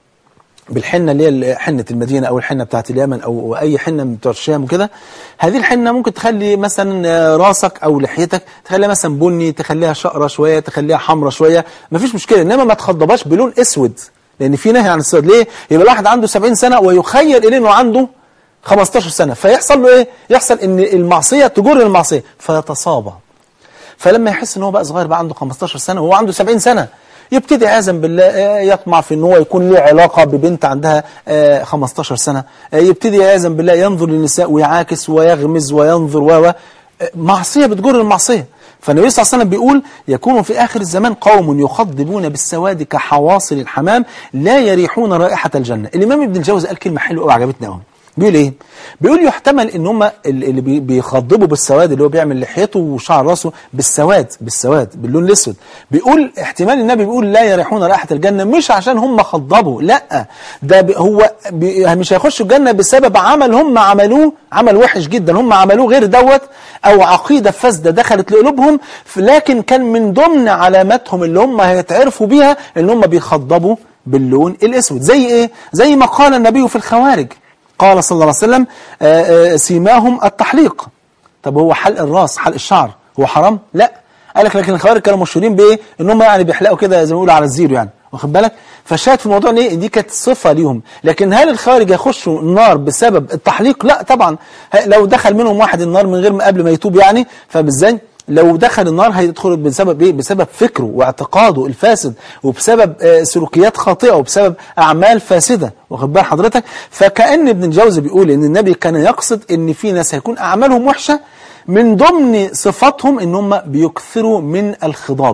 بالحنة اللي هي حنة المدينة أو الحنة بتاعت اليمن أو أي حنة من بتوع الشام وكده، هذه الحنة ممكن تخلي مثلا راسك أو لحيتك تخليها مثلا بني، تخليها شقرة شوية، تخليها حمرة شوية، مفيش مشكلة. إنما ما تخضبهاش بلون أسود، لأن في نهي عن السواد. ليه؟ يبقى الواحد عنده سبعين سنة ويخيل إليه إنه عنده خمستاشر سنة، فيحصل له إيه؟ يحصل إن المعصية تجر المعصية فيتصابى. فلما يحس إن هو بقى صغير، بقى عنده خمستاشر سنة وهو عنده سبعين سنة، يبتدي عياذا بالله يطمع في ان هو يكون له علاقة ببنت عندها خمستاشر سنة، يبتدي عياذا بالله ينظر للنساء ويعاكس ويغمز وينظر و معصية بتجر المعصية. فالنبي صلى الله عليه وسلم بيقول يكون في آخر الزمان قوم يخضبون بالسواد كحواصل الحمام لا يريحون رائحة الجنة. الإمام ابن الجوزي قال كلمة حلوة قوي عجبتني قوي. بيقول ايه؟ بيقول يحتمل ان هم اللي بيخضبوا بالسواد، اللي هو بيعمل لحيته وشعر راسه بالسواد بالسواد باللون الاسود، بيقول احتمال النبي بيقول لا يريحون رائحه الجنه مش عشان هم خضبوا، لا ده بي هو بي مش هيخشوا الجنه بسبب عمل هم عملوه، عمل وحش جدا هم عملوه غير دوت، او عقيده فاسده دخلت لقلوبهم، لكن كان من ضمن علاماتهم اللي هم هيتعرفوا بيها ان هم بيخضبوا باللون الاسود. زي ايه؟ زي ما قال النبي في الخوارج، قال صلى الله عليه وسلم آآ آآ سيماهم التحليق. طب هو حلق الراس حلق الشعر هو حرام؟ لا. قال لك لكن الخوارج كانوا مشهورين بايه؟ ان هم يعني بيحلقوا كده زي ما بيقولوا على الزيرو يعني، واخد بالك؟ فالشاهد في الموضوع ان ايه؟ دي كانت صفه ليهم. لكن هل الخوارج يخشوا النار بسبب التحليق؟ لا طبعا. لو دخل منهم واحد النار من غير ما قبل ما يتوب يعني، فبالذات لو دخل النار هيدخل بسبب ايه؟ بسبب فكره واعتقاده الفاسد، وبسبب آه سلوكيات خاطئه، وبسبب اعمال فاسده، واخد بال حضرتك؟ فكأن ابن الجوزي بيقول ان النبي كان يقصد ان في ناس هيكون اعمالهم وحشه، من ضمن صفاتهم ان هم بيكثروا من الخضاب.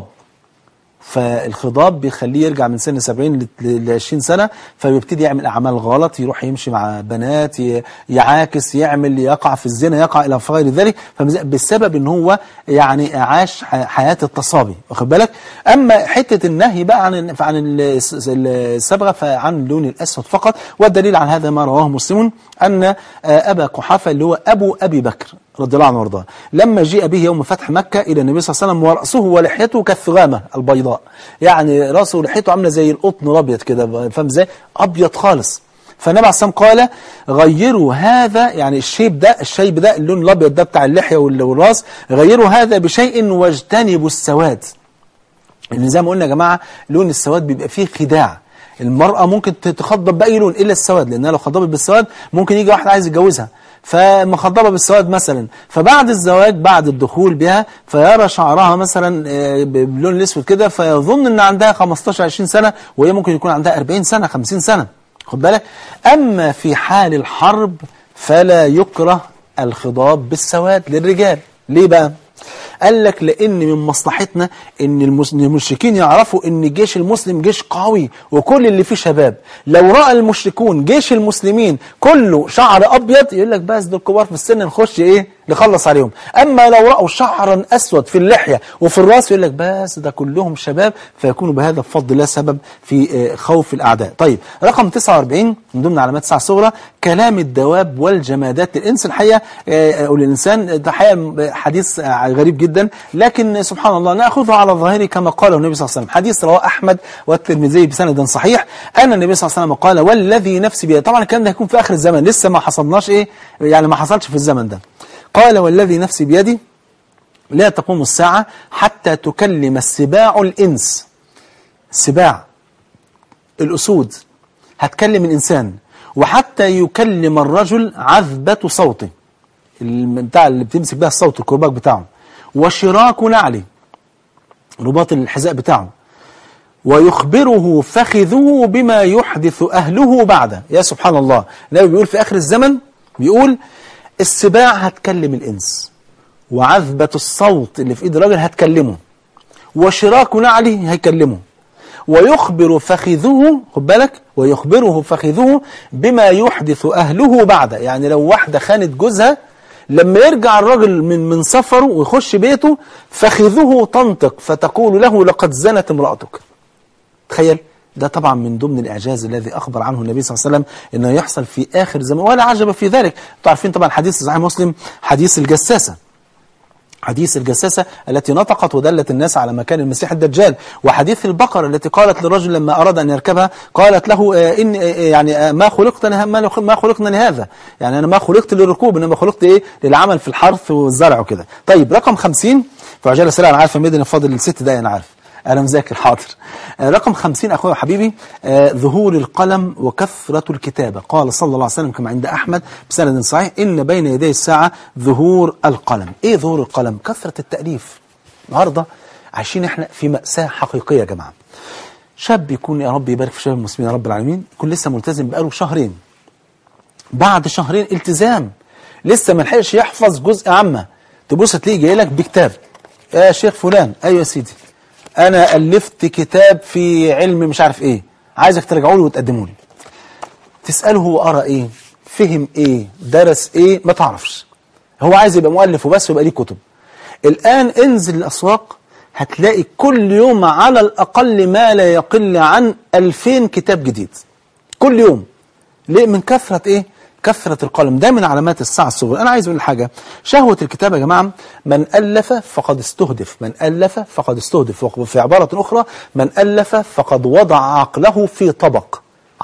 فالخضاب بيخليه يرجع من سن سبعين ل عشرين سنة، فبيبتدي يعمل أعمال غلط، يروح يمشي مع بنات، يعاكس، يعمل، يقع في الزنا، يقع إلى غير ذلك، بسبب ان هو يعني عاش حياة التصابي، واخد بالك؟ أما حتة النهي بقى عن عن الصبغة فعن اللون الأسود فقط، والدليل على هذا ما رواه مسلم أن أبا قحافة اللي هو أبو أبي بكر رضي الله عنه وارضاه، لما جيء به يوم فتح مكة إلى النبي صلى الله عليه وسلم ورأسه ولحيته كالثغامة البيضاء، يعني رأسه ولحيته عاملة زي القطن الأبيض كده، فاهم ازاي؟ أبيض خالص. فالنبي عليه الصلاة والسلام قال غيروا هذا، يعني الشيب ده الشيب ده اللون الأبيض ده بتاع اللحية والراس، غيروا هذا بشيء واجتنبوا السواد. لأن زي ما قلنا يا جماعة لون السواد بيبقى فيه خداع، المرأة ممكن تتخضب بأي لون إلا السواد، لأنها لو خضبت بالسواد ممكن يجي واحد عايز يتجوزها فمخضبة بالسواد مثلا، فبعد الزواج بعد الدخول بها فيرى شعرها مثلا باللون الاسود كده، فيظن ان عندها خمستاشر عشرين سنة وهي ممكن يكون عندها أربعين سنة خمسين سنة، خد بالك؟ اما في حال الحرب فلا يكره الخضاب بالسواد للرجال. ليه بقى؟ قال لك لأن من مصلحتنا ان المشركين يعرفوا ان الجيش المسلم جيش قوي وكل اللي فيه شباب. لو رأى المشركون جيش المسلمين كله شعر أبيض يقول لك بس دول كبار في السن نخش ايه نخلص عليهم. أما لو رأوا شعرا أسود في اللحية وفي الرأس يقول لك بس ده كلهم شباب، فيكونوا بهذا بفضل الله سبب في خوف الأعداء. طيب رقم تسعة وأربعين من ضمن علامات الساعة الصغرى كلام الدواب والجمادات للإنس. الحقيقة أو للإنسان ده حقيقة حديث غريب جدا، لكن سبحان الله نأخذه على الظاهر كما قاله النبي صلى الله عليه وسلم. حديث رواه أحمد والترمذي بسند صحيح أن النبي صلى الله عليه وسلم قال والذي نفسي بيده. طبعا الكلام ده هيكون في آخر الزمن، لسه ما حصلناش إيه يعني ما حصلش في الزمن ده. قال والذي نفسي بيدي لا تقوم الساعة حتى تكلم السباع الإنس. السباع الأسود هتكلم الإنسان، وحتى يكلم الرجل عذبة صوته بتاع اللي بتمسك بها الصوت الكرباج بتاعه، وشراك نعله رباط الحذاء بتاعه، ويخبره فخذه بما يحدث أهله بعده. يا سبحان الله، النبي بيقول في آخر الزمن بيقول السباع هتكلم الإنس، وعذبة الصوت اللي في إيد الراجل هتكلمه، وشراك نعله هيكلمه، ويخبر فخذه خد بالك ويخبره فخذه بما يحدث أهله بعده. يعني لو واحدة خانت جوزها لما يرجع الراجل من من سفره ويخش بيته فخذه تنطق فتقول له لقد زنت امرأتك. تخيل، ده طبعا من ضمن الإعجاز الذي أخبر عنه النبي صلى الله عليه وسلم إنه يحصل في آخر زمان، ولا عجب في ذلك. تعرفين طبعا حديث صحيح مسلم حديث الجساسة، حديث الجساسة التي نطقت ودلت الناس على مكان المسيح الدجال، وحديث البقرة التي قالت للرجل لما أراد أن يركبها قالت له إن يعني ما خلقتني ما خلقنا لهذا، يعني أنا ما خلقت للركوب إنما خلقت إيه للعمل في الحرث والزرع وكده. طيب رقم خمسين في عجالة سريعة، أنا عارف ميدان فاضل الست دقايق أنا عارف أنا مذاكر حاضر. رقم خمسين أخوي وحبيبي ظهور القلم وكثرة الكتابة. قال صلى الله عليه وسلم كما عند أحمد بسند صحيح إن بين يدي الساعة ظهور القلم. إيه ظهور القلم؟ كثرة التأليف. النهاردة عايشين إحنا في مأساة حقيقية يا جماعة. شاب يكون يا رب يبارك في شباب المسلمين يا رب العالمين يكون لسه ملتزم بقاله شهرين، بعد شهرين التزام لسه ما لحقش يحفظ جزء عامة، تبص تلاقيه جاي لك بكتاب يا شيخ فلان أيوة يا سيدي أنا ألفت كتاب في علم مش عارف إيه، عايزك ترجعوا لي وتقدموا لي. تسأله هو قرأ إيه؟ فهم إيه؟ درس إيه؟ ما تعرفش. هو عايز يبقى مؤلف وبس ويبقى ليه كتب. الآن انزل الأسواق هتلاقي كل يوم على الأقل ما لا يقل عن ألفين كتاب جديد كل يوم. ليه؟ من كثرة إيه؟ كثرة القلم. ده من علامات الساعة الصغرى. أنا عايز أقول حاجة، شهوة الكتابة يا جماعة من ألف فقد استهدف، من ألف فقد استهدف، وفي عبارة أخرى من ألف فقد وضع عقله في طبق،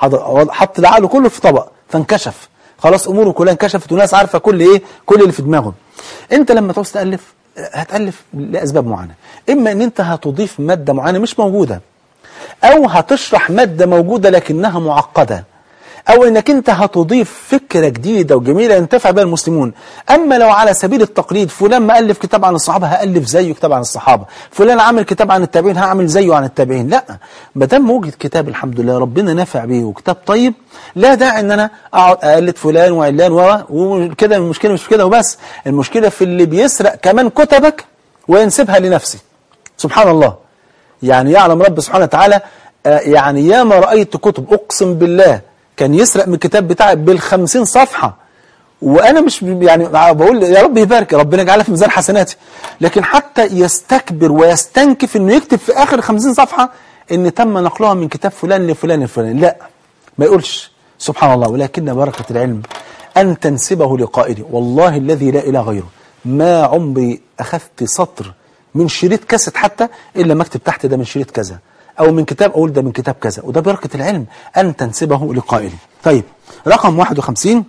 حط العقل كله في طبق فانكشف، خلاص أموره كلها انكشفت وناس عارفة كل إيه كل اللي في دماغه. أنت لما تعوز تألف هتألف لأسباب معينة، إما أن أنت هتضيف مادة معينة مش موجودة، أو هتشرح مادة موجودة لكنها معقدة، أو إنك أنت هتضيف فكرة جديدة وجميلة ينتفع بها المسلمون. أما لو على سبيل التقليد، فلان ما ألف كتاب عن الصحابة هألف زيه كتاب عن الصحابة، فلان عمل كتاب عن التابعين هعمل زيه عن التابعين، لا، ما دام موجد كتاب الحمد لله ربنا نافع به وكتاب طيب، لا داعي إن أنا أقعد أقلد فلان وعلان وكده. المشكلة مش في كده وبس، المشكلة في اللي بيسرق كمان كتبك وينسبها لنفسه. سبحان الله، يعني يعلم رب سبحانه وتعالى، آه يعني يا ما رأيت كتب أقسم بالله كان يسرق من الكتاب بتاعي بالخمسين صفحة، وأنا مش يعني بقول يا رب يبارك، ربنا يجعلها في ميزان حسناتي، لكن حتى يستكبر ويستنكف إنه يكتب في آخر خمسين صفحة إن تم نقلها من كتاب فلان لفلان لفلان، لا، ما يقولش. سبحان الله. ولكن بركة العلم أن تنسبه لقائله. والله الذي لا إله غيره ما عمري أخذت سطر من شريط كاسيت حتى إلا ما اكتب تحت ده من شريط كذا، أو من كتاب أقول ده من كتاب كذا، وده بركة العلم أن تنسبه لقائله. طيب، رقم واحد وخمسين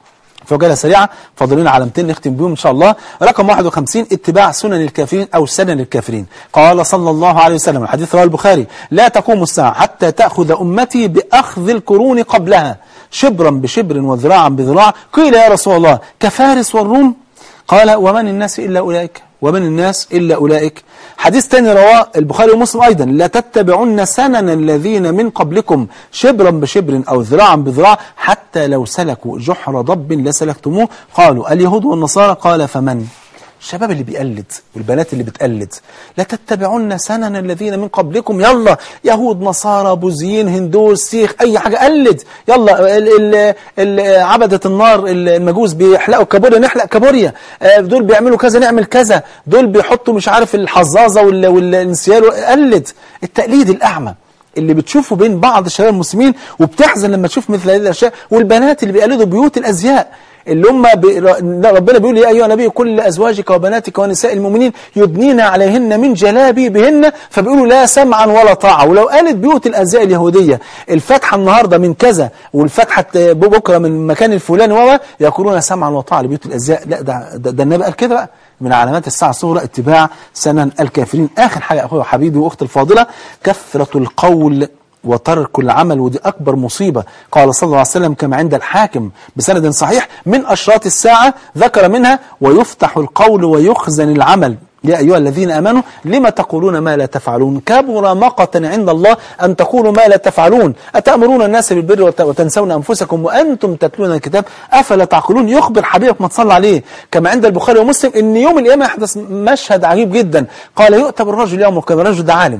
في عجالة سريعة، فاضلين علامتين نختم بيهم إن شاء الله. رقم واحد وخمسين اتباع سنن الكافرين أو سنن الكافرين. قال صلى الله عليه وسلم، الحديث رواه البخاري: لا تقوم الساعة حتى تأخذ أمتي بأخذ القرون قبلها شبرا بشبر وذراعا بذراع. قيل يا رسول الله كفارس والروم؟ قال ومن الناس إلا أولئك، ومن الناس إلا أولئك. حديث تاني رواه البخاري ومسلم أيضا: لا تتبعن سنن الذين من قبلكم شبرا بشبر أو ذراعا بذراع حتى لو سلكوا جحر ضب لسلكتموه. قالوا اليهود والنصارى؟ قال فمن؟ الشباب اللي بيقلد والبنات اللي بتقلد، لا تتبعون سنن الذين من قبلكم، يلا يهود نصارى بوذيين هندوس سيخ أي حاجة قلد، يلا ال ال ال عبدة النار المجوس بيحلقوا كابوريا نحلق كابوريا، دول بيعملوا كذا نعمل كذا، دول بيحطوا مش عارف الحظاظة والانسيال، قلد. التقليد الأعمى اللي بتشوفه بين بعض الشباب المسلمين، وبتحزن لما تشوف مثل هذه الأشياء. والبنات اللي بيقلدوا بيوت الأزياء، اللي هم بي... ربنا بيقول يا أيها النبي كل أزواجك وبناتك ونساء المؤمنين يدنين عليهن من جلابيبهن، فبيقولوا لا سمعا ولا طاعة. ولو قالت بيوت الأزياء اليهودية الفتحة النهاردة من كذا والفتحة بكرة من مكان الفلاني وما يقولون سمعا وطاعة لبيوت الأزياء، لا ده, ده, ده النبي قال كده بقى. من علامات الساعة الصغرى اتباع سنن الكافرين. آخر حاجة أخوي وحبيبي وأختي الفاضلة، كثرة القول وترك العمل، ودي أكبر مصيبة. قال صلى الله عليه وسلم كما عند الحاكم بسند صحيح: من أشراط الساعة، ذكر منها: ويفتح القول ويخزن العمل. يا أيها الذين آمنوا لما تقولون ما لا تفعلون، كبر مقتا عند الله أن تقولوا ما لا تفعلون، أتأمرون الناس بالبر وتنسون أنفسكم وأنتم تتلون الكتاب أفلا تعقلون. يخبر حبيبك ما تصلى عليه كما عند البخاري ومسلم إن يوم القيامة يحدث مشهد عجيب جدا. قال: يؤتى بالرجل يوم القيامة، الرجل ده عالم،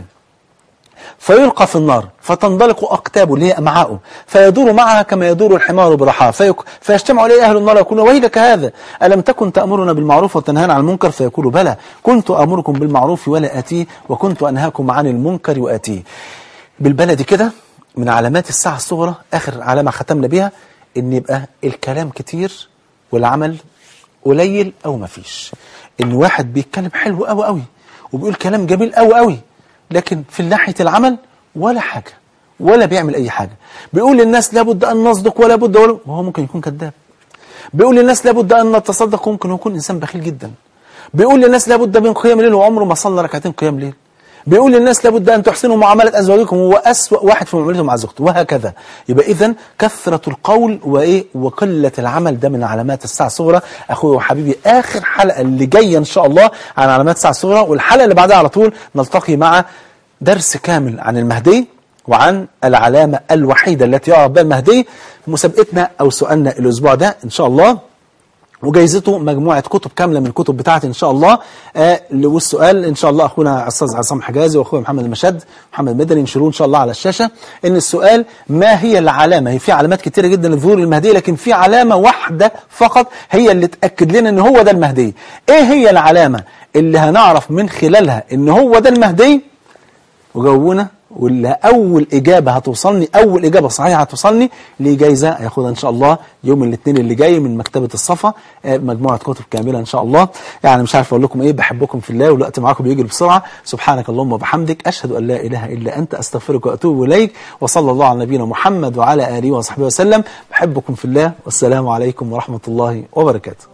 فيلقى في النار فتنطلق أقتابه اللي هي أمعاؤه، فيدور معها كما يدور الحمار برحاه، فيجتمع إليه أهل النار يقولون: ويلك هذا، ألم تكن تأمرنا بالمعروف وتنهانا عن المنكر؟ فيقول: بلى، كنت أمركم بالمعروف ولا آتيه، وكنت أنهاكم عن المنكر وآتيه. بالبلدي كده من علامات الساعة الصغرى، آخر علامة ختمنا بها، إن يبقى الكلام كتير والعمل قليل أو مفيش. إن واحد بيتكلم حلو أوي أوي وبيقول كلام جميل أوي أوي، لكن في ناحية العمل ولا حاجة، ولا بيعمل أي حاجة. بيقول للناس لابد أن نصدق ولا بد، وهو ممكن يكون كذاب. بيقول للناس لابد أن نتصدق، ممكن يكون إنسان بخيل جدا. بيقول للناس لابد من قيام ليل وعمره ما صلى ركعتين قيام ليل. بيقول للناس لابد أن تحسنوا معاملة أزواجكم وهو أسوأ واحد في معاملته مع زوجته، وهكذا. يبقى إذن كثرة القول وإيه وقلة العمل ده من علامات الساعة الصغرى. أخوي وحبيبي، آخر حلقة اللي جاية إن شاء الله عن علامات الساعة الصغرى، والحلقة اللي بعدها على طول نلتقي مع درس كامل عن المهدي وعن العلامة الوحيدة التي يعرف بها المهدي. مسابقتنا أو سؤالنا الأسبوع ده إن شاء الله، وجايزته مجموعة كتب كاملة من الكتب بتاعتي إن شاء الله. آه والسؤال إن شاء الله أخونا أستاذ عصام حجازي وأخونا محمد المشد محمد مدني ينشروه إن شاء الله على الشاشة. إن السؤال: ما هي العلامة؟ هي في علامات كتيرة جدا لظهور المهدي، لكن في علامة واحدة فقط هي اللي تأكد لنا إن هو ده المهدي. إيه هي العلامة اللي هنعرف من خلالها إن هو ده المهدي؟ وجاوبونا، ولا أول إجابة هتوصلني، أول إجابة صحيحة هتوصلني لجائزة هياخدها إن شاء الله يوم الاثنين اللي جاي من مكتبة الصفا، مجموعة كتب كاملة إن شاء الله. يعني مش عارف أقول لكم إيه، بحبكم في الله والوقت معاكم بيجري بسرعة. سبحانك اللهم وبحمدك، أشهد أن لا إله إلا أنت، أستغفرك وأتوب إليك، وصلى الله على نبينا محمد وعلى آله وصحبه وسلم. بحبكم في الله، والسلام عليكم ورحمة الله وبركاته.